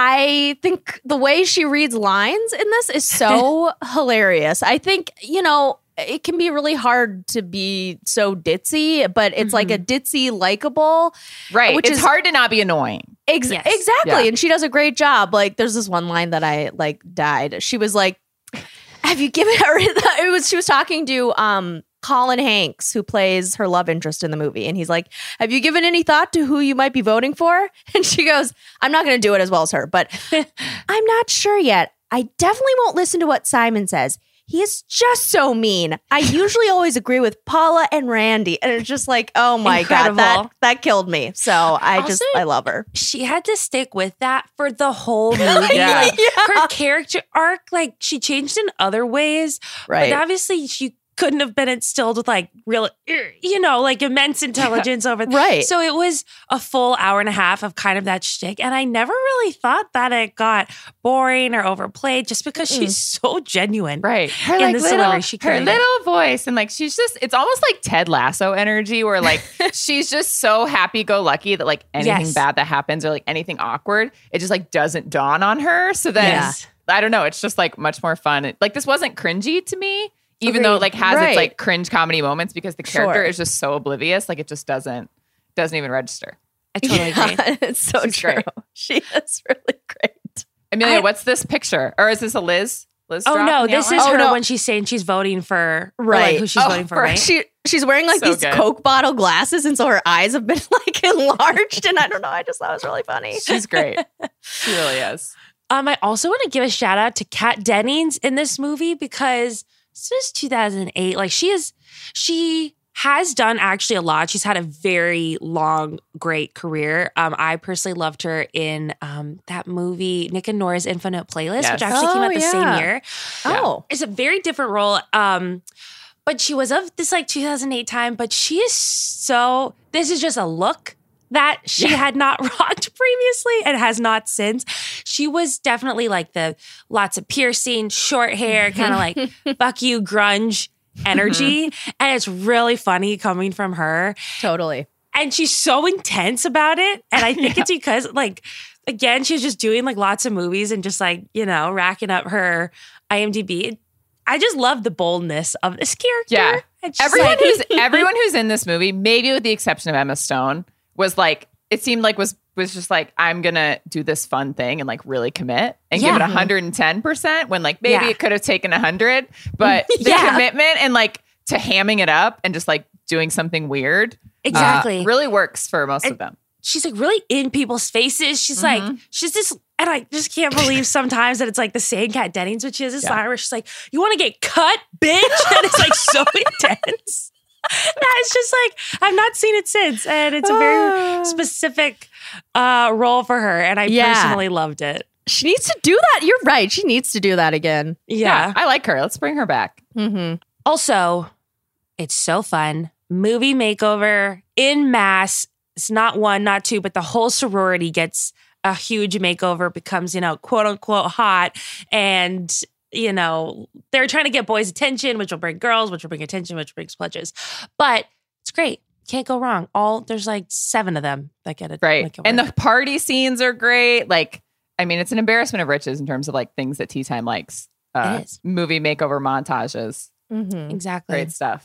I think the way she reads lines in this is so hilarious. I think you know. It can be really hard to be so ditzy, but it's like a ditzy likable. Right. Which it's is- hard to not be annoying. Ex- Yes. Exactly. Yeah. And she does a great job. Like there's this one line that I like died. She was like, have you given her it was she was talking to um Colin Hanks, who plays her love interest in the movie. And he's like, have you given any thought to who you might be voting for? And she goes, I'm not going to do it as well as her, but I'm not sure yet. I definitely won't listen to what Simon says. He is just so mean. I usually always agree with Paula and Randy. And it's just like, oh my Incredible. God, that, that killed me. So I just, Also- I love her. She had to stick with that for the whole movie. Yeah. Like her character arc, like she changed in other ways. Right. But obviously she couldn't have been instilled with like real, you know, like immense intelligence over. Right. So it was a full hour and a half of kind of that shtick. And I never really thought that it got boring or overplayed just because she's so genuine. Right. Her, In like, this little, delivery she her created. little voice. And like, she's just, it's almost like Ted Lasso energy where like, she's just so happy go lucky that like anything Yes. bad that happens or like anything awkward, it just like doesn't dawn on her. So then, Yes. I don't know, it's just like much more fun. Like this wasn't cringy to me, even though it like has Right. its like cringe comedy moments because the character Sure. is just so oblivious. Like it just doesn't, doesn't even register. I totally agree. Yeah, it's so She's true. great. She is really great. Amelia, I- what's this picture? Or is this a Liz? Liz Oh drop no, in the this outline? is Oh, her no. when she's saying she's voting for or, Right. like, who she's Oh, voting for, for- right? She she's wearing like So these good. Coke bottle glasses, and so her eyes have been like enlarged. And I don't know. I just thought it was really funny. She's great. She really is. Um, I also want to give a shout out to Kat Dennings in this movie because this is two thousand eight. Like she is, she has done actually a lot. She's had a very long, great career. Um, I personally loved her in um that movie Nick and Nora's Infinite Playlist, Yes. which actually came Oh, out the yeah. same year. Oh, It's a very different role. Um, but she was of this like two thousand eight time, but she is so, this is just a look that she had not rocked previously and has not since. She was definitely like the lots of piercing, short hair, kind of like fuck you grunge energy. And it's really funny coming from her. totally. And she's so intense about it. And I think it's because like, again, she's just doing like lots of movies and just like, you know, racking up her I M D B. I just love the boldness of this character. Yeah. It's just Everyone like- who's everyone who's in this movie, maybe with the exception of Emma Stone, was like it seemed like was was just like I'm gonna do this fun thing and like really commit and give it Yeah. one hundred ten percent when like maybe Yeah. it could have taken one hundred, but the Yeah. commitment and like to hamming it up and just like doing something weird uh, Exactly. really works for most And- of them. she's like really in people's faces. She's Mm-hmm. like, she's this, and I just can't believe sometimes that it's like the same Kat Dennings, which is this Yeah. line where she's like, you want to get cut, bitch? And it's like so intense. That it's just like, I've not seen it since. And it's a very specific uh, role for her. And I Yeah. personally loved it. She needs to do that. You're right. She needs to do that again. Yeah. I like her. Let's bring her back. Mm-hmm. Also, it's so fun. Movie makeover in mass. It's not one, not two, but the whole sorority gets a huge makeover, becomes, you know, quote unquote hot. And, you know, they're trying to get boys' attention, which will bring girls, which will bring attention, which brings pledges. But it's great. Can't go wrong. All there's like seven of them that get it. Right. makeover. And the party scenes are great. Like, I mean, it's an embarrassment of riches in terms of like things that Tea Time likes. Uh, It is. movie makeover montages. Mm-hmm. exactly. Great stuff.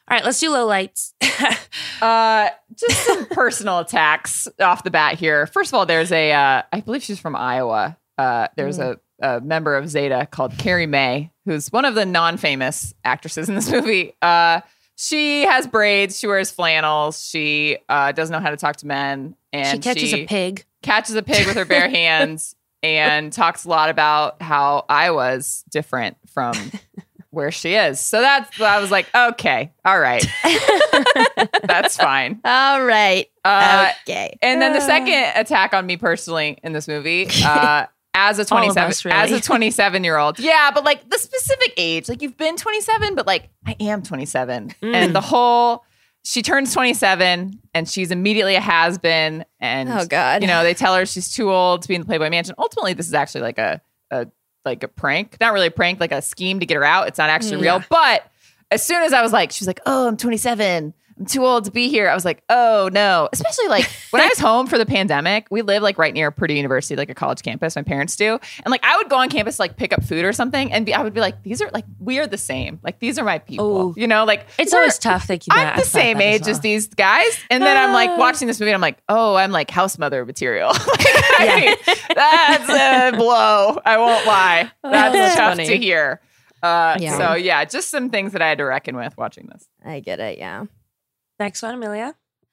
All right, let's do lowlights. uh, just some personal attacks off the bat here. First of all, there's a, uh, I believe she's from Iowa. Uh, there's mm. a, a member of Zeta called Carrie Mae, who's one of the non-famous actresses in this movie. Uh, she has braids. She wears flannels. She uh, doesn't know how to talk to men. And she catches she a pig. Catches a pig with her bare hands and talks a lot about how Iowa's different from where she is. So that's, I was like, okay, all right. That's fine. All right. Uh, okay. And then the second attack on me personally in this movie, uh, as a twenty-seven, us, really. as a twenty-seven year old. Yeah. But like the specific age, like you've been twenty-seven, but like I am twenty-seven Mm. and the whole, she turns twenty-seven and she's immediately a has-been. And, Oh, God. you know, they tell her she's too old to be in the Playboy Mansion. Ultimately, this is actually like a, a like a prank, not really a prank, like a scheme to get her out. It's not actually Yeah. real. But as soon as I was like, she's like, oh, I'm twenty-seven. I'm too old to be here. I was like, oh no. Especially like when I was home for the pandemic, we live like right near Purdue University, like a college campus. My parents do. And like I would go on campus to like pick up food or something. And be, I would be like, these are like, we are the same. Like these are my people. Ooh. You know, like It's we're- always tough thinking I'm that. the I thought same that as age well. as these guys. And then I'm like watching this movie and I'm like, oh, I'm like house mother material. Like, I mean, that's a blow. I won't lie. That's, That's tough funny. to hear. Uh, Yeah. So yeah, just some things that I had to reckon with watching this. I get it. Yeah. Next one, Amelia.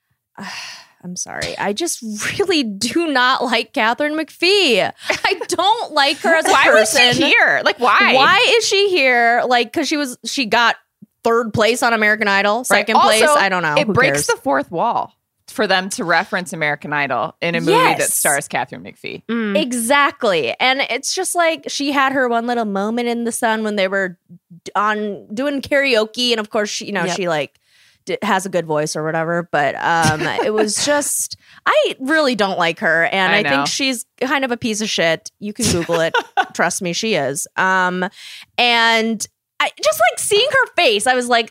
I'm sorry. I just really do not like Catherine McPhee. I don't like her as a Why was person. she here? Like why? Why is she here? Like, because she was she got third place on American Idol, Right. second place. Also, I don't know. It Who breaks cares? the fourth wall for them to reference American Idol in a movie Yes. that stars Catherine McPhee. Mm. Exactly. And it's just like she had her one little moment in the sun when they were d- on doing karaoke. And of course, she, you know, Yep. she like d- has a good voice or whatever. But um, it was just, I really don't like her. And I I, know. think she's kind of a piece of shit. You can Google it. Trust me, she is. Um, and I just like seeing her face, I was like,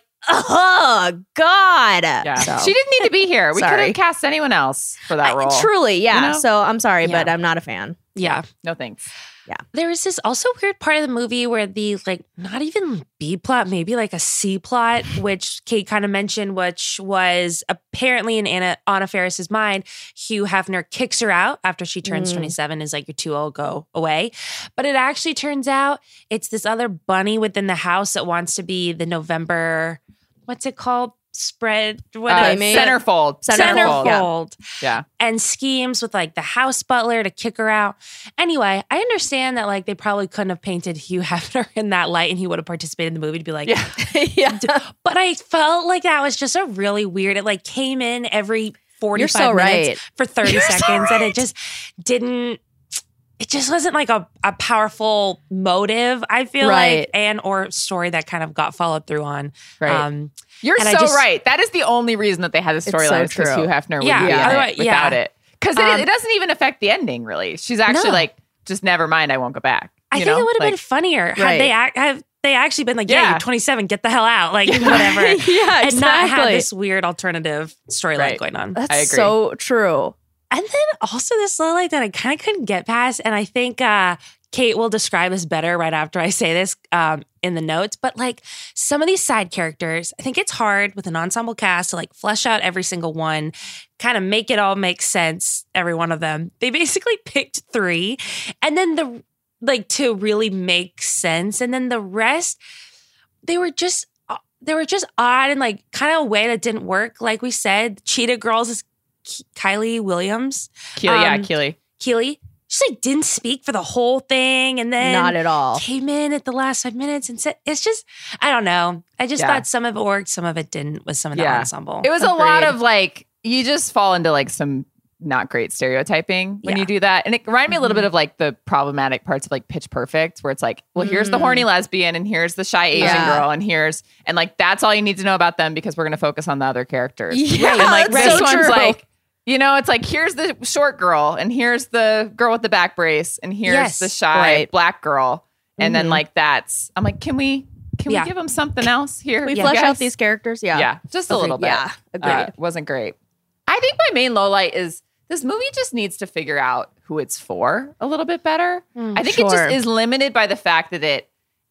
oh, God. Yeah. So, She didn't need to be here. We could Sorry. have cast anyone else for that I- role. truly, yeah. You know? So I'm sorry, Yeah. but I'm not a fan. Yeah. No thanks. There was this also weird part of the movie where the like not even B plot, maybe like a C plot, which Kate kind of mentioned, which was apparently in Anna Anna Faris's mind, Hugh Hefner kicks her out after she turns Mm. twenty-seven, is like, you're too old, go away. But it actually turns out it's this other bunny within the house that wants to be the November, what's it called? Spread what Uh, is it? centerfold. Centerfold. Centerfold. Yeah. And schemes with like the house butler to kick her out. Anyway, I understand that like they probably couldn't have painted Hugh Hefner in that light and he would have participated in the movie to be like, Yeah. yeah. but I felt like that was just a really weird, it like came in every forty-five You're so minutes right. for thirty You're so seconds and right. it just didn't, it just wasn't like a, a powerful motive, I feel Right. like, and or story that kind of got followed through on. Right. Um, You're and I so just- right. That is the only reason that they had the so storyline because true. Hugh Hefner would Yeah, be in yeah. it Otherwise- without yeah. it. Because Um, it, it doesn't even affect the ending, really. She's actually No. like, just never mind, I won't go back. I You think know? it would have Like, been funnier had Right. they act, have they actually been like, yeah, Yeah. you're twenty-seven, get the hell out, like whatever, yeah, and not have exactly. this weird alternative storyline Right. going on. That's I agree. so true. And then also this low light that I kind of couldn't get past, and I think uh, Kate will describe this better right after I say this um, in the notes. But like some of these side characters, I think it's hard with an ensemble cast to like flesh out every single one, kind of make it all make sense. Every one of them, they basically picked three, and then the like to really make sense, and then the rest, they were just they were just odd and like kind of a way that didn't work. Like we said, Cheetah Girls is K- Kylie Williams. Keely, yeah, Um, Keely. Keely, she like didn't speak for the whole thing, and then Not at all. came in at the last five minutes and said, "It's just, I don't know. I just Yeah. thought some of it worked, some of it didn't with some of the Yeah. ensemble." It was a lot Agreed. of like, you just fall into like some not great stereotyping when Yeah. you do that. And it reminded me a little Mhm. bit of like the problematic parts of like Pitch Perfect, where it's like, well, here's the horny lesbian and here's the shy Asian Yeah. girl and here's, and like, that's all you need to know about them because we're going to focus on the other characters. Yeah, and like that's this so one's true. like, you know, it's like, here's the short girl and here's the girl with the back brace and here's Yes. the shy Right. black girl. And then Mhm. like, that's, I'm like, can we, can Yeah. we give them something else here? We you flesh guys? out these characters. Yeah. Yeah, just a Agreed. little bit. Yeah, agreed. Uh, wasn't great. I think my main low light is this movie just needs to figure out who it's for a little bit better. Mm, I think it sure. just is limited by the fact that it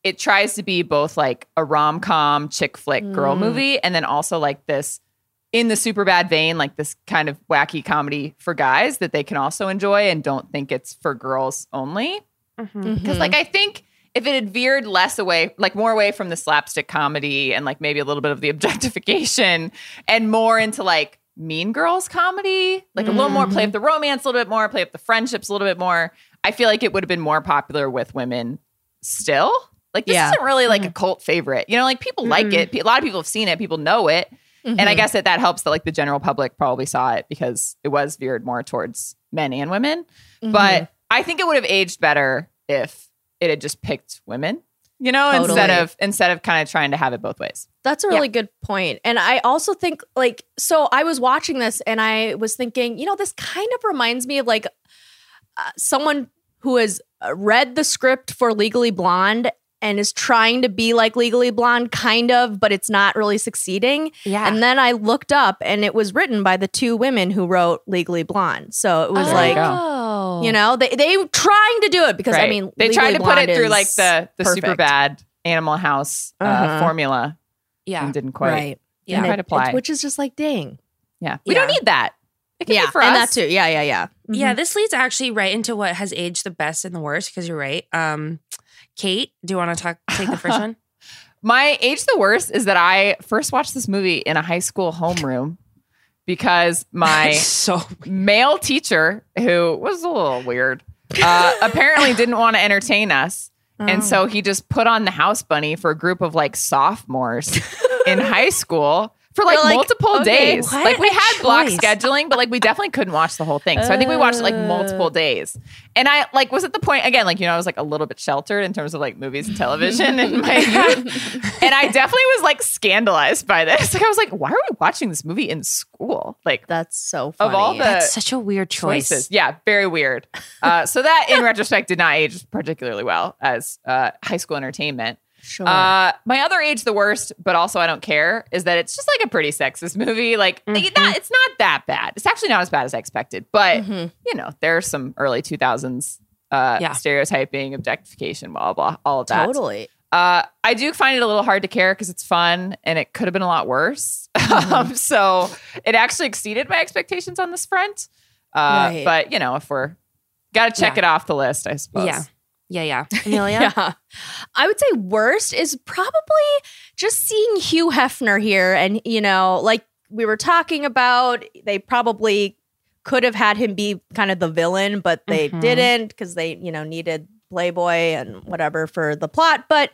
it tries to be both like a rom-com chick flick girl Mm. movie and then also like this in the Superbad vein, like this kind of wacky comedy for guys that they can also enjoy and don't think it's for girls only. Mhm. Because like I think if it had veered less away, like more away from the slapstick comedy and like maybe a little bit of the objectification and more into like Mean Girls comedy, like a little more play up the romance a little bit more, play up the friendships a little bit more, I feel like it would have been more popular with women still. Like this Yeah. isn't really like a cult favorite. You know, like people like Mhm. it. Pe- A lot of people have seen it. People know it. And I Mhm. guess that that helps that like the general public probably saw it because it was veered more towards men and women. But I think it would have aged better if it had just picked women, you know, instead Totally. of instead of kind of trying to have it both ways. That's a really good point. And I also think like, so I was watching this and I was thinking, you know, this kind of reminds me of like uh, someone who has uh, read the script for Legally Blonde and is trying to be like Legally Blonde, kind of, but it's not really succeeding. Yeah. And then I looked up and it was written by the two women who wrote Legally Blonde. So it was There like, you oh. you know, they they were trying to do it because I Right. mean, they tried Legally to put Blonde it through is like the the perfect. super bad Animal House uh, Uh-huh. formula Yeah. and didn't quite. Right. Yeah. And Quite it- apply. it- which is just like, dang. Yeah, we Yeah. don't need that. It can Yeah. be for and us. that too. Yeah, yeah, yeah. Yeah, this leads actually right into what has aged the best and the worst, because you're right. Um, Kate, do you want to talk take the first one? My age the worst is that I first watched this movie in a high school homeroom because my so male teacher, who was a little weird, uh, apparently didn't want to entertain us. And so he just put on the House Bunny for a group of like sophomores in high school for like, You're like, multiple okay, days. what Like we a had block choice. scheduling, but like we definitely couldn't watch the whole thing. So I think we watched like multiple days. And I like was at the point again, like, you know, I was like a little bit sheltered in terms of like movies and television in my youth. And I definitely was like scandalized by this. Like I was like, why are we watching this movie in school? Like That's so funny. of all the That's such a weird choice. choices. Yeah, very weird. Uh, so that, in retrospect, did not age particularly well as uh, high school entertainment. Sure. Uh, my other age, the worst, but also I don't care, is that it's just like a pretty sexist movie. Like, Mhm. that, it's not that bad. It's actually not as bad as I expected. But, Mhm. you know, there's some early two thousands uh, Yeah. stereotyping, objectification, blah, blah, all of that. Totally. Uh, I do find it a little hard to care because it's fun and it could have been a lot worse. um, so it actually exceeded my expectations on this front. Uh, Right. But, you know, if we're got to check Yeah. it off the list, I suppose. Yeah. Yeah, yeah. Amelia? Yeah. I would say worst is probably just seeing Hugh Hefner here. And, you know, like we were talking about, they probably could have had him be kind of the villain, but they Mhm. didn't because they, you know, needed Playboy and whatever for the plot. But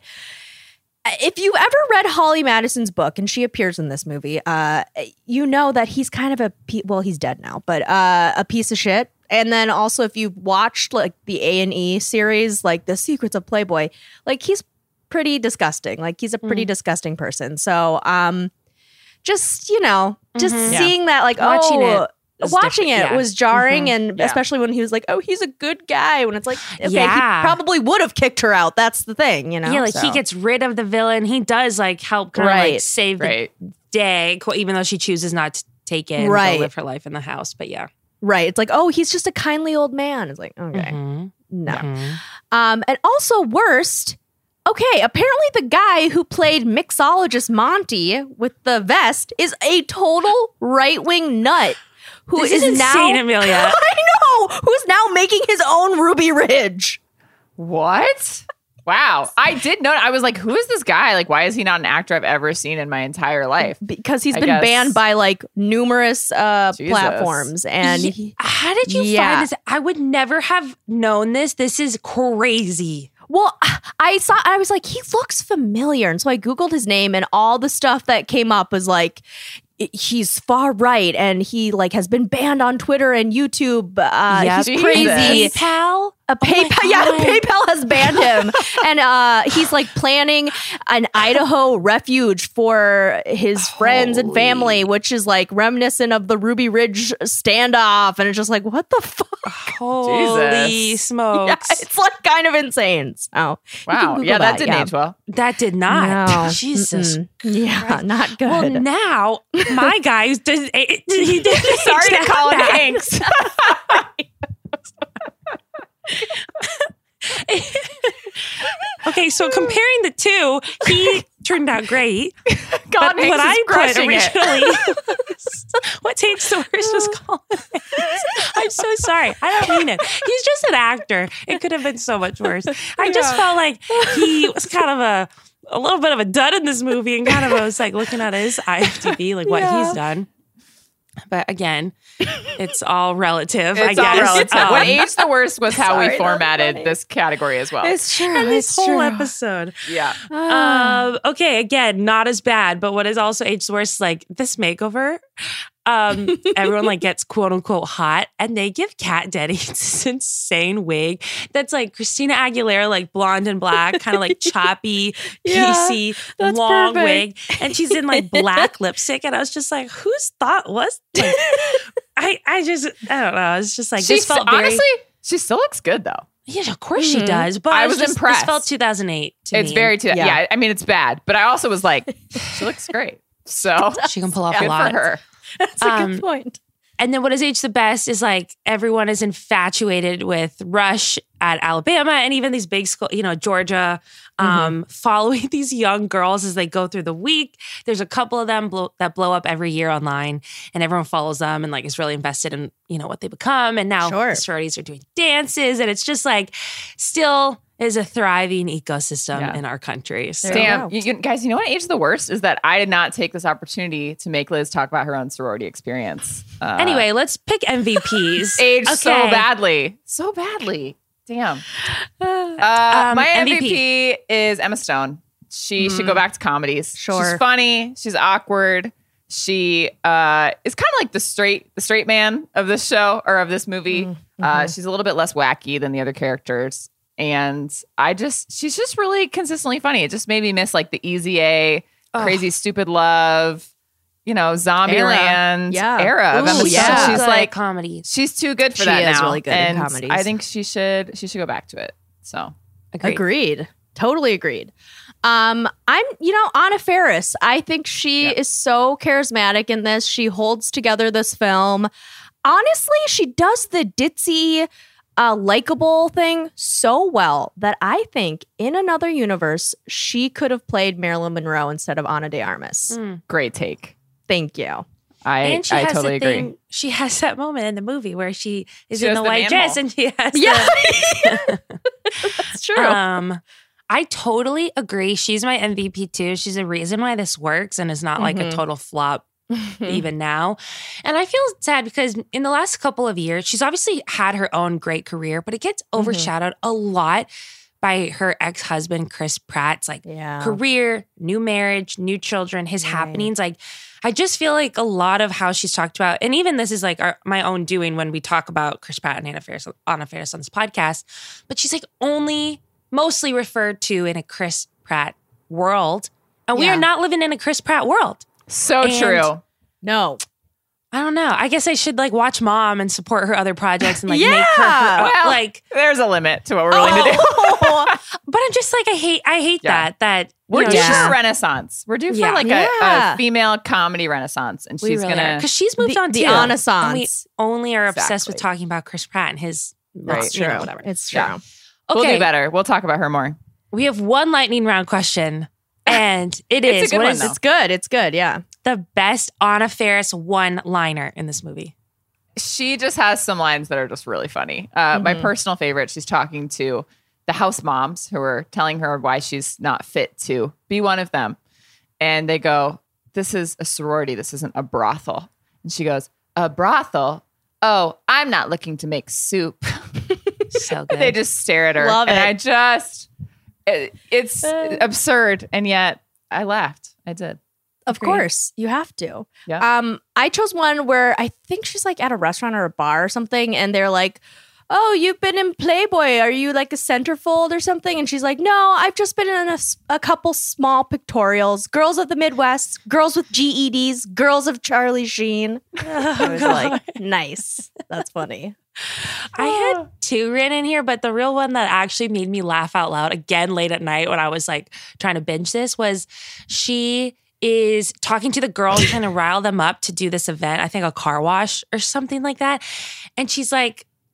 if you ever read Holly Madison's book, and she appears in this movie, uh, you know that he's kind of a, pe- well, he's dead now, but uh, a piece of shit. And then also if you've watched like the A and E series, like The Secrets of Playboy, like he's pretty disgusting. Like he's a pretty Mm. disgusting person. So um, just, you know, just Mhm. Yeah. seeing that like, Watching oh, it is watching it different, yeah. was jarring. Mhm. And Yeah. especially when he was like, oh, he's a good guy. When it's like, okay, Yeah. he probably would have kicked her out. That's the thing, you know? Yeah, like he So. gets rid of the villain. He does like help kind of like Right. save the Right. day, co- even though she chooses not to take it and Right. go live her life in the house. But yeah. Right. It's like, oh, he's just a kindly old man. It's like, okay, Mhm. no. Mhm. Um, and also worst, okay, apparently the guy who played mixologist Monty with the vest is a total right-wing nut who This is, is insane, now Amelia. I know, who's now making his own Ruby Ridge. What? Wow. I did know. I was like, who is this guy? Like, why is he not an actor I've ever seen in my entire life? Because he's I been guess- banned by like numerous uh Jesus. platforms. And Ye- he- How did you Yeah. find this? I would never have known this. This is crazy. Well, I saw, I was like, he looks familiar. And so I Googled his name and all the stuff that came up was like, i- he's far right and he like has been banned on Twitter and YouTube. Uh, Yep. He's Jesus. crazy. PayPal? A PayPal, my yeah, God. PayPal has banned him, and uh, he's like planning an Idaho refuge for his friends and family, which is like reminiscent of the Ruby Ridge standoff. And it's just like, what the fuck? Holy Jesus. smokes. Yeah, it's like kind of insane. So you can Wow. Google Yeah, that, didn't yeah. age well. That did not. No. Jesus. Mm-mm. Yeah, not good. Well, now my guy did. He did. Sorry to call him that. Hanks. Okay, so comparing the two, he turned out great. God but what I put crushing it. originally, what takes the worst was Colin Hanks. I'm so sorry. I don't mean it. He's just an actor. It could have been so much worse. I just felt like he was kind of a a little bit of a dud in this movie, and kind of I was like looking at his I M D B, like what Yeah. he's done. But again, it's all relative. It's I all guess. relative. Um, what aged the worst was how sorry, we that's formatted funny. this category as well. It's true. and this it's whole true. episode. yeah. Um, okay, again, not as bad, but what is also aged worse, like this makeover. Um, everyone like gets quote unquote hot, and they give Kat Denny this insane wig that's like Christina Aguilera, like blonde and black, kind of like choppy, Yeah, piecey, that's long perfect. wig, and she's in like black lipstick, and I was just like, whose thought was like, I I just I don't know, it's just like She this felt very, honestly, she still looks good though. yeah, of course she does, but I I was was just, impressed. This felt two thousand eight to It's me. very too. Yeah. Yeah. I mean, it's bad, but I also was like, she looks great. So She can pull off good a lot for her. That's a Um, good point. And then what is aged the best is like everyone is infatuated with Rush at Alabama and even these big schools, you know, Georgia, um, following these young girls as they go through the week. There's a couple of them blow, that blow up every year online, and everyone follows them and like is really invested in, you know, what they become. And now Sure. the sororities are doing dances, and it's just like still is a thriving ecosystem Yeah. in our country. So. Damn, you, you- guys, you know what aged the worst is that I did not take this opportunity to make Liz talk about her own sorority experience. Uh, Anyway, let's pick M V Ps. aged so Okay. badly, so badly. Damn. Uh, Um, my M V M V P. P. is Emma Stone. She should go back to comedies. Sure. She's funny. She's awkward. She uh, is kind of like the straight the straight man of this show or of this movie. Uh, she's a little bit less wacky than the other characters. And I just, she's just really consistently funny. It just made me miss like the Easy A, Crazy Stupid Love, you know, Zombieland Yeah. era of Ooh, Emma Stone. yeah. She's Good like, comedy. she's too good for She that is now. really good in and comedies. I think she should, she should go back to it. So Agreed. Agreed. Totally agreed. Um, I'm, you know, Anna Faris. I think she Yeah. is so charismatic in this. She holds together this film. Honestly, she does the ditzy, uh, likable thing so well that I think in another universe, she could have played Marilyn Monroe instead of Ana de Armas. Mm. great take. Thank you. I, And she I has totally the agree. thing, she has that moment in the movie where she is She in has the the white man dress mole. and she has Yeah. the, That's true. um I totally agree. She's my M V P too. She's a reason why this works and is not like a Mhm. total flop even now. And I feel sad because in the last couple of years, she's obviously had her own great career, but it gets overshadowed a lot by her ex-husband, Chris Pratt's like yeah. career, new marriage, new children, his Right. happenings. Like, I just feel like a lot of how she's talked about, and even this is like our, my own doing when we talk about Chris Pratt and Anna Faris, Anna Faris on this podcast, but she's like only mostly referred to in a Chris Pratt world. And we Yeah. are not living in a Chris Pratt world. So And- true. No. I don't know. I guess I should like watch Mom and support her other projects and like make her, Yeah. her Well, like, There's a limit to what we're willing to do. Oh. but I'm just like, I hate, I hate Yeah. that, that We're you know, due she's- for a renaissance. We're due for Yeah. like Yeah. a, a female comedy renaissance, and We she's really gonna. because she's moved The- on the too. And we Renaissance. only are obsessed with Exactly. talking about Chris Pratt and his Right. you know, whatever. It's true. Yeah. We'll Okay, do better. We'll talk about her more. we have one lightning round question, and it It's a is good what one, is though. It's good. It's good. Yeah. the best Anna Faris one-liner in this movie? She just has some lines that are just really funny. Uh, My Mm-hmm. personal favorite, she's talking to the house moms who are telling her why she's not fit to be one of them. And they go, "This is a sorority. This isn't a brothel." And she goes, "A brothel? Oh, I'm not looking to make soup." So good. They just stare at her. Love and it. I just, it, it's absurd. And yet I laughed. I did. Of course, you have to. Yeah. Um, I chose one where I think she's like at a restaurant or a bar or something, and they're like, "Oh, you've been in Playboy. Are you like a centerfold or something?" And she's like, "No, I've just been in a, s- a couple small pictorials. Girls of the Midwest, girls with G E Ds, girls of Charlie Sheen." I was like, "Nice. That's funny." I had two written in here, but the real one that actually made me laugh out loud again late at night when I was like trying to binge this was she is talking to the girls trying to rile them up to do this event, I think a car wash or something like that. And she's like,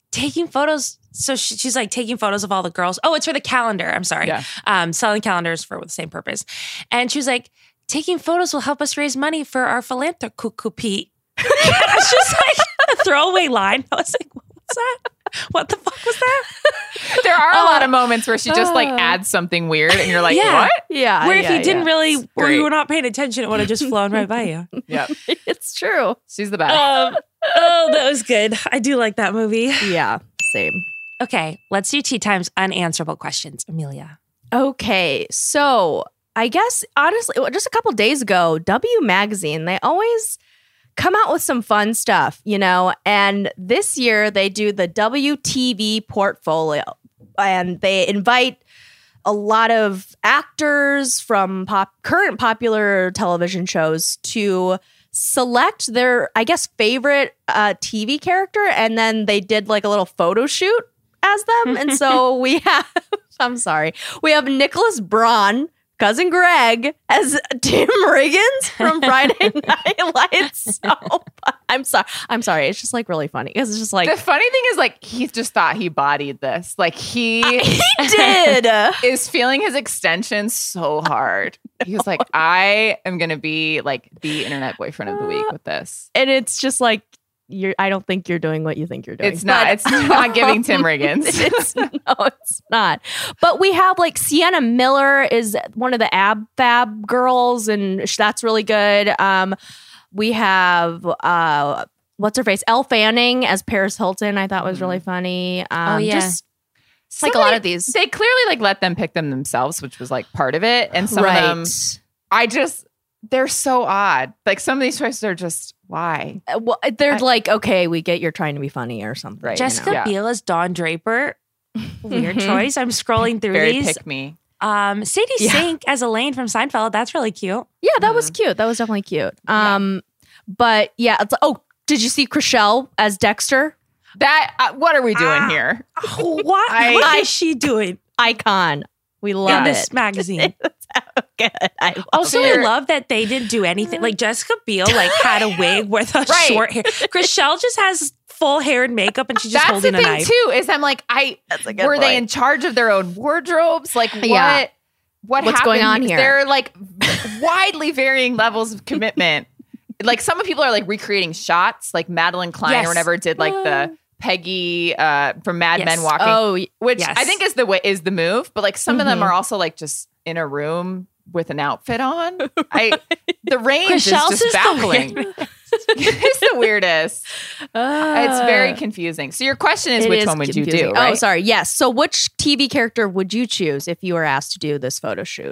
taking photos. So she, she's like taking photos of all the girls. Oh, it's for the calendar. I'm sorry. Yeah. Um, selling calendars for the same purpose. And she was like, taking photos will help us raise money for our philanthropy. It's just like a throwaway line. I was like, what's that? What the fuck was that? There are a Uh, lot of moments where she just like uh, adds something weird and you're like, Yeah. what? Yeah. Where if yeah, you didn't yeah. really, where great. you were not paying attention, it would have just flown right by you. Yep. It's true. She's the best. Um, oh, that was good. I do like that movie. Yeah. Same. Okay, let's do Tea Time's unanswerable questions, Amelia. Okay. So I guess honestly, just a couple days ago, W Magazine, they always come out with some fun stuff, you know, and this year they do the W T V portfolio and they invite a lot of actors from pop, current popular television shows to select their, I guess, favorite uh, T V character. And then they did like a little photo shoot as them. And so we have, I'm sorry, we have Nicholas Braun, Cousin Greg, as Tim Riggins from Friday Night Lights. So I'm sorry. I'm sorry. It's just like really funny because it's just like The funny thing is, like, he just thought he bodied this. Like, he, he did. is feeling his extension so hard. He was like, I am going to be like the internet boyfriend of the week with this. And it's just like, you're, I don't think you're doing what you think you're doing. It's not. But- It's not giving Tim Riggins. it's, no, it's not. But we have like Sienna Miller is one of the Ab Fab girls, and sh- that's really good. Um, we have uh, what's her face, Elle Fanning as Paris Hilton. I thought was really funny. Um, Oh, yeah. just like a lot of these. They clearly like let them pick them themselves, which was like part of it. And some right. of them, I just, they're so odd. Like some of these choices are just, why? Uh, well, they're I- like, okay, we get you're trying to be funny or something. Right. you Jessica know? Yeah. Biel as Dawn Draper. Weird Mhm. choice. I'm scrolling through Very these. pick me. Um, Sadie Yeah. Sink as Elaine from Seinfeld. That's really cute. Yeah, that was cute. That was definitely cute. Um, but yeah, it's, oh, did you see Chriselle as Dexter? That, uh, what are we doing Ah. here? What? I- what is she doing Icon. We in love this it. magazine? Good. I love Also, it. I love that they didn't do anything. Like Jessica Biel, like had a wig with a Right. short hair. Chriselle just has full hair and makeup, and she's just That's the holding a thing knife. too, is I'm like, I, That's a good were they point. in charge of their own wardrobes? Like what, Yeah. what What's going happened? on here? There are like widely varying levels of commitment. Like some of people are like recreating shots, like Madeline Klein Yes. or whatever did like the Peggy uh, from Mad Yes. Men walking, Oh, y- which yes. I think is the way is the move. But like some of them Mhm. are also like just in a room with an outfit on. I the range Chriselle's is is just the baffling. weird- It's the weirdest. Uh, It's very confusing. So your question is, it which is one would you confusing. do? Right? Oh, sorry. Yes. So, which T V character would you choose if you were asked to do this photo shoot?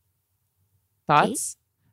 Thoughts?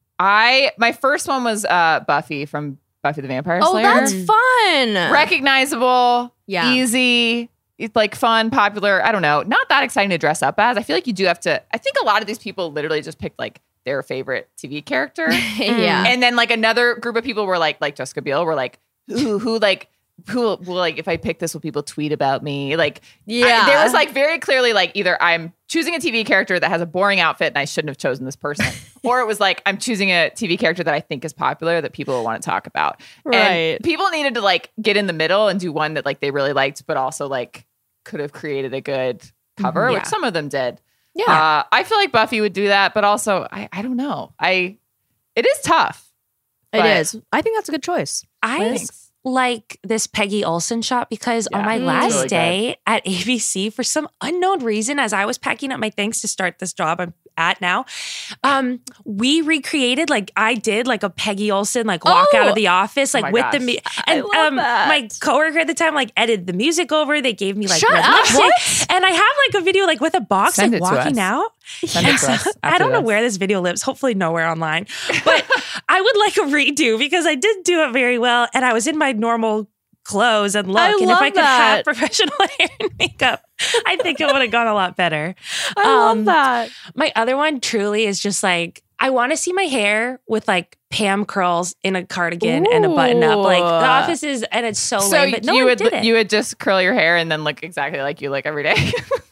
I my first one was uh, Buffy from Buffy the Vampire Oh, Slayer. that's fun. Recognizable, Yeah. easy, it's like fun, popular. I don't know, not that exciting to dress up as. I feel like you do have to. I think a lot of these people literally just picked like their favorite T V character, yeah. and then like another group of people were like, like Jessica Biel, were like, who, who like. Who will, will like if I pick this, will people tweet about me? Like, Yeah. I- there was like very clearly like either I'm choosing a T V character that has a boring outfit and I shouldn't have chosen this person, or it was like I'm choosing a T V character that I think is popular that people will want to talk about. Right. And people needed to like get in the middle and do one that like they really liked, but also like could have created a good cover, Yeah. which some of them did. Yeah. Uh, I feel like Buffy would do that, but also I, I don't know. I it is tough. It but- is. I think that's a good choice. I Thanks. like this Peggy Olson shot because on Yeah, my it's last really good. day at A B C, for some unknown reason, as I was packing up my things to start this job I'm at now, um, we recreated like I did like a Peggy Olson like walk Oh! out of the office like my with the gosh. me I and love um that. my coworker at the time like edited the music over. They gave me like Shut red up. lipstick. What? And I have like a video like with a box Send like it to walking us. out. Send it to us I after don't know this. where this video lives. Hopefully nowhere online. But I would like a redo because I did do it very well. And I was in my normal clothes and look. I and if love I could that. have professional hair and makeup, I think it would have gone a lot better. I Um, love that. My other one truly is just like, I want to see my hair with like Pam curls in a cardigan and a button up. Like the Ooh. office is, and it's so, So lame, but no you one would did it. you would just curl your hair and then look exactly like you look every day.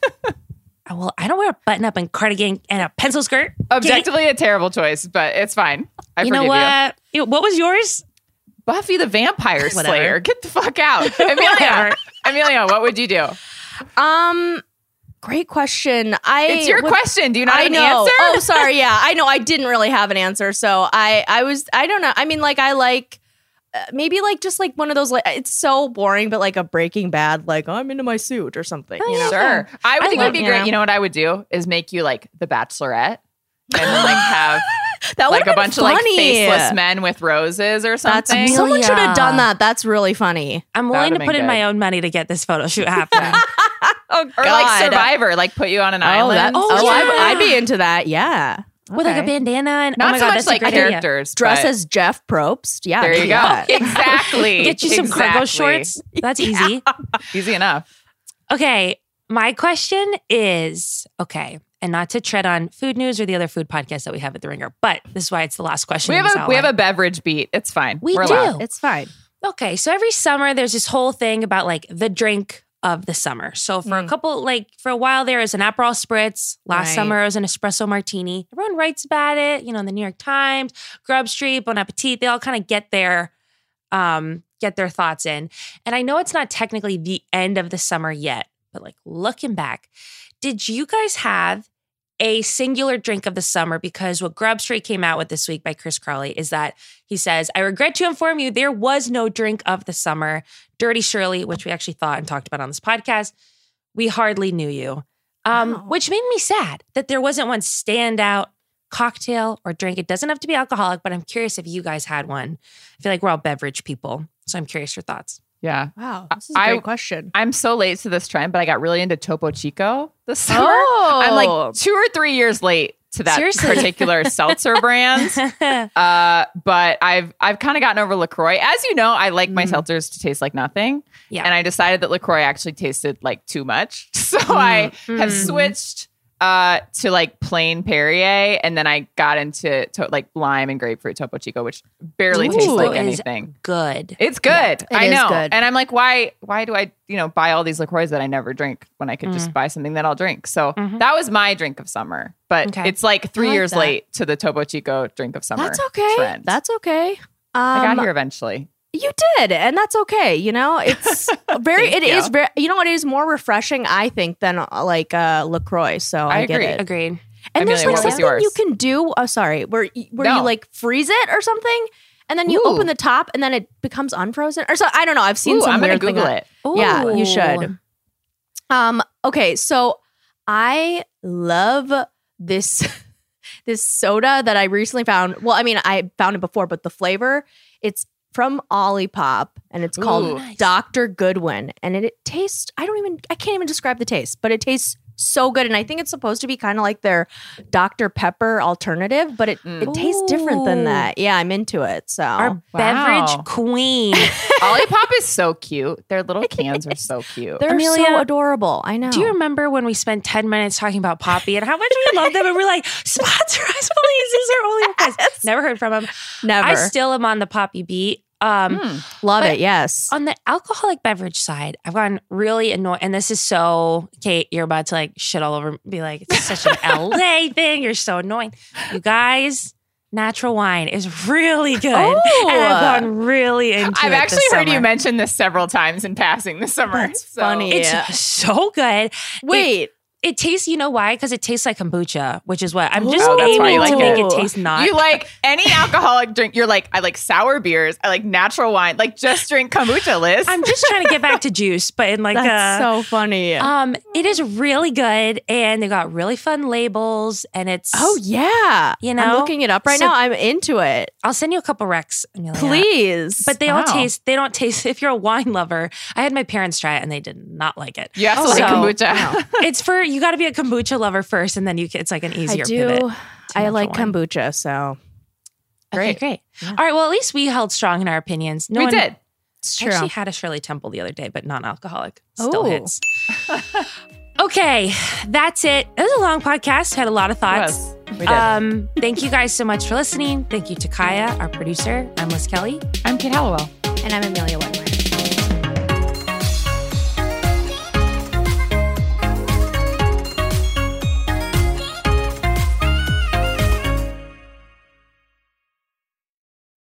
Well, I don't wear a button up and cardigan and a pencil skirt. Objectively a terrible choice, but it's fine. I you forgive know what? You- What was yours? you. Buffy the Vampire Whatever. Slayer. Get the fuck out. Amelia. Whatever. Amelia, Amelia, what would you do? Um, great question. I It's your would- question. Do you not I have an know. answer? Oh, sorry. Yeah, I know. I didn't really have an answer, so I, I was, I don't know. I mean, like, I like. Uh, maybe like just like one of those like it's so boring, but like a Breaking Bad, like I'm into my suit or something. You know? Sure. I would I think it love- would be you great. know. You know what I would do is make you like the Bachelorette and then like have That like would've a been bunch of like funny. faceless men with roses or That's something. someone should have Yeah. done that. That's really funny. I'm That willing would've to put been in my good. own money to get this photo shoot happening. Oh Or like Survivor, like put you on an Oh, island. that, Oh, oh, yeah. I'd, I'd be into that. Yeah. With like a Okay. bandana and Not oh my so God, much that's a like great idea. characters. Dress but as Jeff Probst. Yeah. there do you go. that. Exactly. Get you some cargo Exactly. shorts. That's easy. Easy enough. Okay, my question is okay, and not to tread on food news or the other food podcasts that we have at The Ringer, but this is why it's the last question. We in have this a we have a outline. beverage beat. It's fine. We We're do. allowed. It's fine. Okay, so every summer there's this whole thing about like the drink of the summer. So for a couple, like for a while there was an Aperol Spritz. Last Right. summer it was an espresso martini. Everyone writes about it, you know, in the New York Times, Grub Street, Bon Appetit. They all kind of get their um get their thoughts in. And I know it's not technically the end of the summer yet, but like looking back, did you guys have a singular drink of the summer? Because what Grub Street came out with this week by Chris Crawley is that he says, I regret to inform you, there was no drink of the summer. Dirty Shirley, which we actually thought and talked about on this podcast, we hardly knew you. Um, Wow. Which made me sad that there wasn't one standout cocktail or drink. It doesn't have to be alcoholic, but I'm curious if you guys had one. I feel like we're all beverage people, so I'm curious your thoughts. Yeah. Wow. This is a I- great question. I'm so late to this trend, but I got really into Topo Chico this summer. Oh. I'm like two or three years late to that Seriously? particular seltzer brand. Uh, but I've I've kind of gotten over LaCroix. As you know, I like my seltzers to taste like nothing. Yeah. And I decided that LaCroix actually tasted like too much. So I have switched uh, to like plain Perrier. And then I got into to, like lime and grapefruit Topo Chico, which barely tastes Ooh, like is anything. Good. It's good. it I is know. good. And I'm like, why why do I, you know, buy all these LaCroix that I never drink when I could just buy something that I'll drink? So that was my drink of summer. But Okay. it's like three I like years that. late to the Topo Chico drink of summer. That's okay. Trend. That's okay. Um, I got here eventually. You did, and that's okay. You know, it's very. Thank It is you. very. You know what? It is more refreshing, I think, than uh, like uh, Lacroix. So I, I get agree. it. Agreed. And there's Amelia, like what was something you yours? can do. Oh, sorry, where y- where you No. like freeze it or something, and then you Ooh. open the top, and then it becomes unfrozen or so. I don't know. I've seen Ooh, some I'm gonna weird thing Google on- it. Yeah, you Ooh. should. Um. Okay, so I love this this soda that I recently found. Well, I mean, I found it before, but the flavor, it's from Olipop, and it's called Ooh. Nice. Doctor Goodwin, and it, it tastes. I don't even. I can't even describe the taste, but it tastes so good, and I think it's supposed to be kind of like their Doctor Pepper alternative, but it it tastes different than Ooh. that. Yeah, I'm into it. So Our Wow. beverage queen. Olipop is so cute. Their little cans are so cute. they're Amelia, so adorable. I know. Do you remember when we spent ten minutes talking about Poppy and how much we love them? And we're like, sponsor us, please. This is our only request. Never heard from him. Never I still am on the Poppy beat. Um, love but- it? Yes. On the alcoholic beverage side, I've gotten really annoyed. And this is so, Kate, you're about to like shit all over, be like, it's such an L A thing. You're so annoying. You guys, natural wine is really good. Oh. And I've gotten really into I've it actually this heard you summer. mention this several times in passing this summer. That's So- funny. It's Yeah. so good. Wait. It, it tastes, you know why? Because it tastes like kombucha, which is what I'm just Oh, that's why aiming you to like make it. it taste not. You like any alcoholic drink. You're like, I like sour beers. I like natural wine. Like just drink kombucha, Liz. I'm just trying to get back to juice, but in like That's a, so funny. um, it is really good, and they got really fun labels, and it's oh yeah. you I'm know? looking it up right So- now. I'm into it. I'll send you a couple recs, Amelia. Please. But they all Wow. taste. They don't taste. If you're a wine lover, I had my parents try it, and they did not like it. you have to Oh, like so- kombucha. It's for you. Got to be a kombucha lover first, and then you. Can, it's like an I easier do. pivot. I natural like wine. kombucha. So Okay, Great. great. All right. Well, at least we held strong in our opinions. No we one, did. it's I true. actually had a Shirley Temple the other day, but non-alcoholic. Still Ooh. hits. Okay, that's it. It was a long podcast. Had a lot of thoughts. Yes, we did. Um, thank you guys so much for listening. Thank you to Kaya, our producer. I'm Liz Kelly. I'm Kate Hallowell. And I'm Amelia White.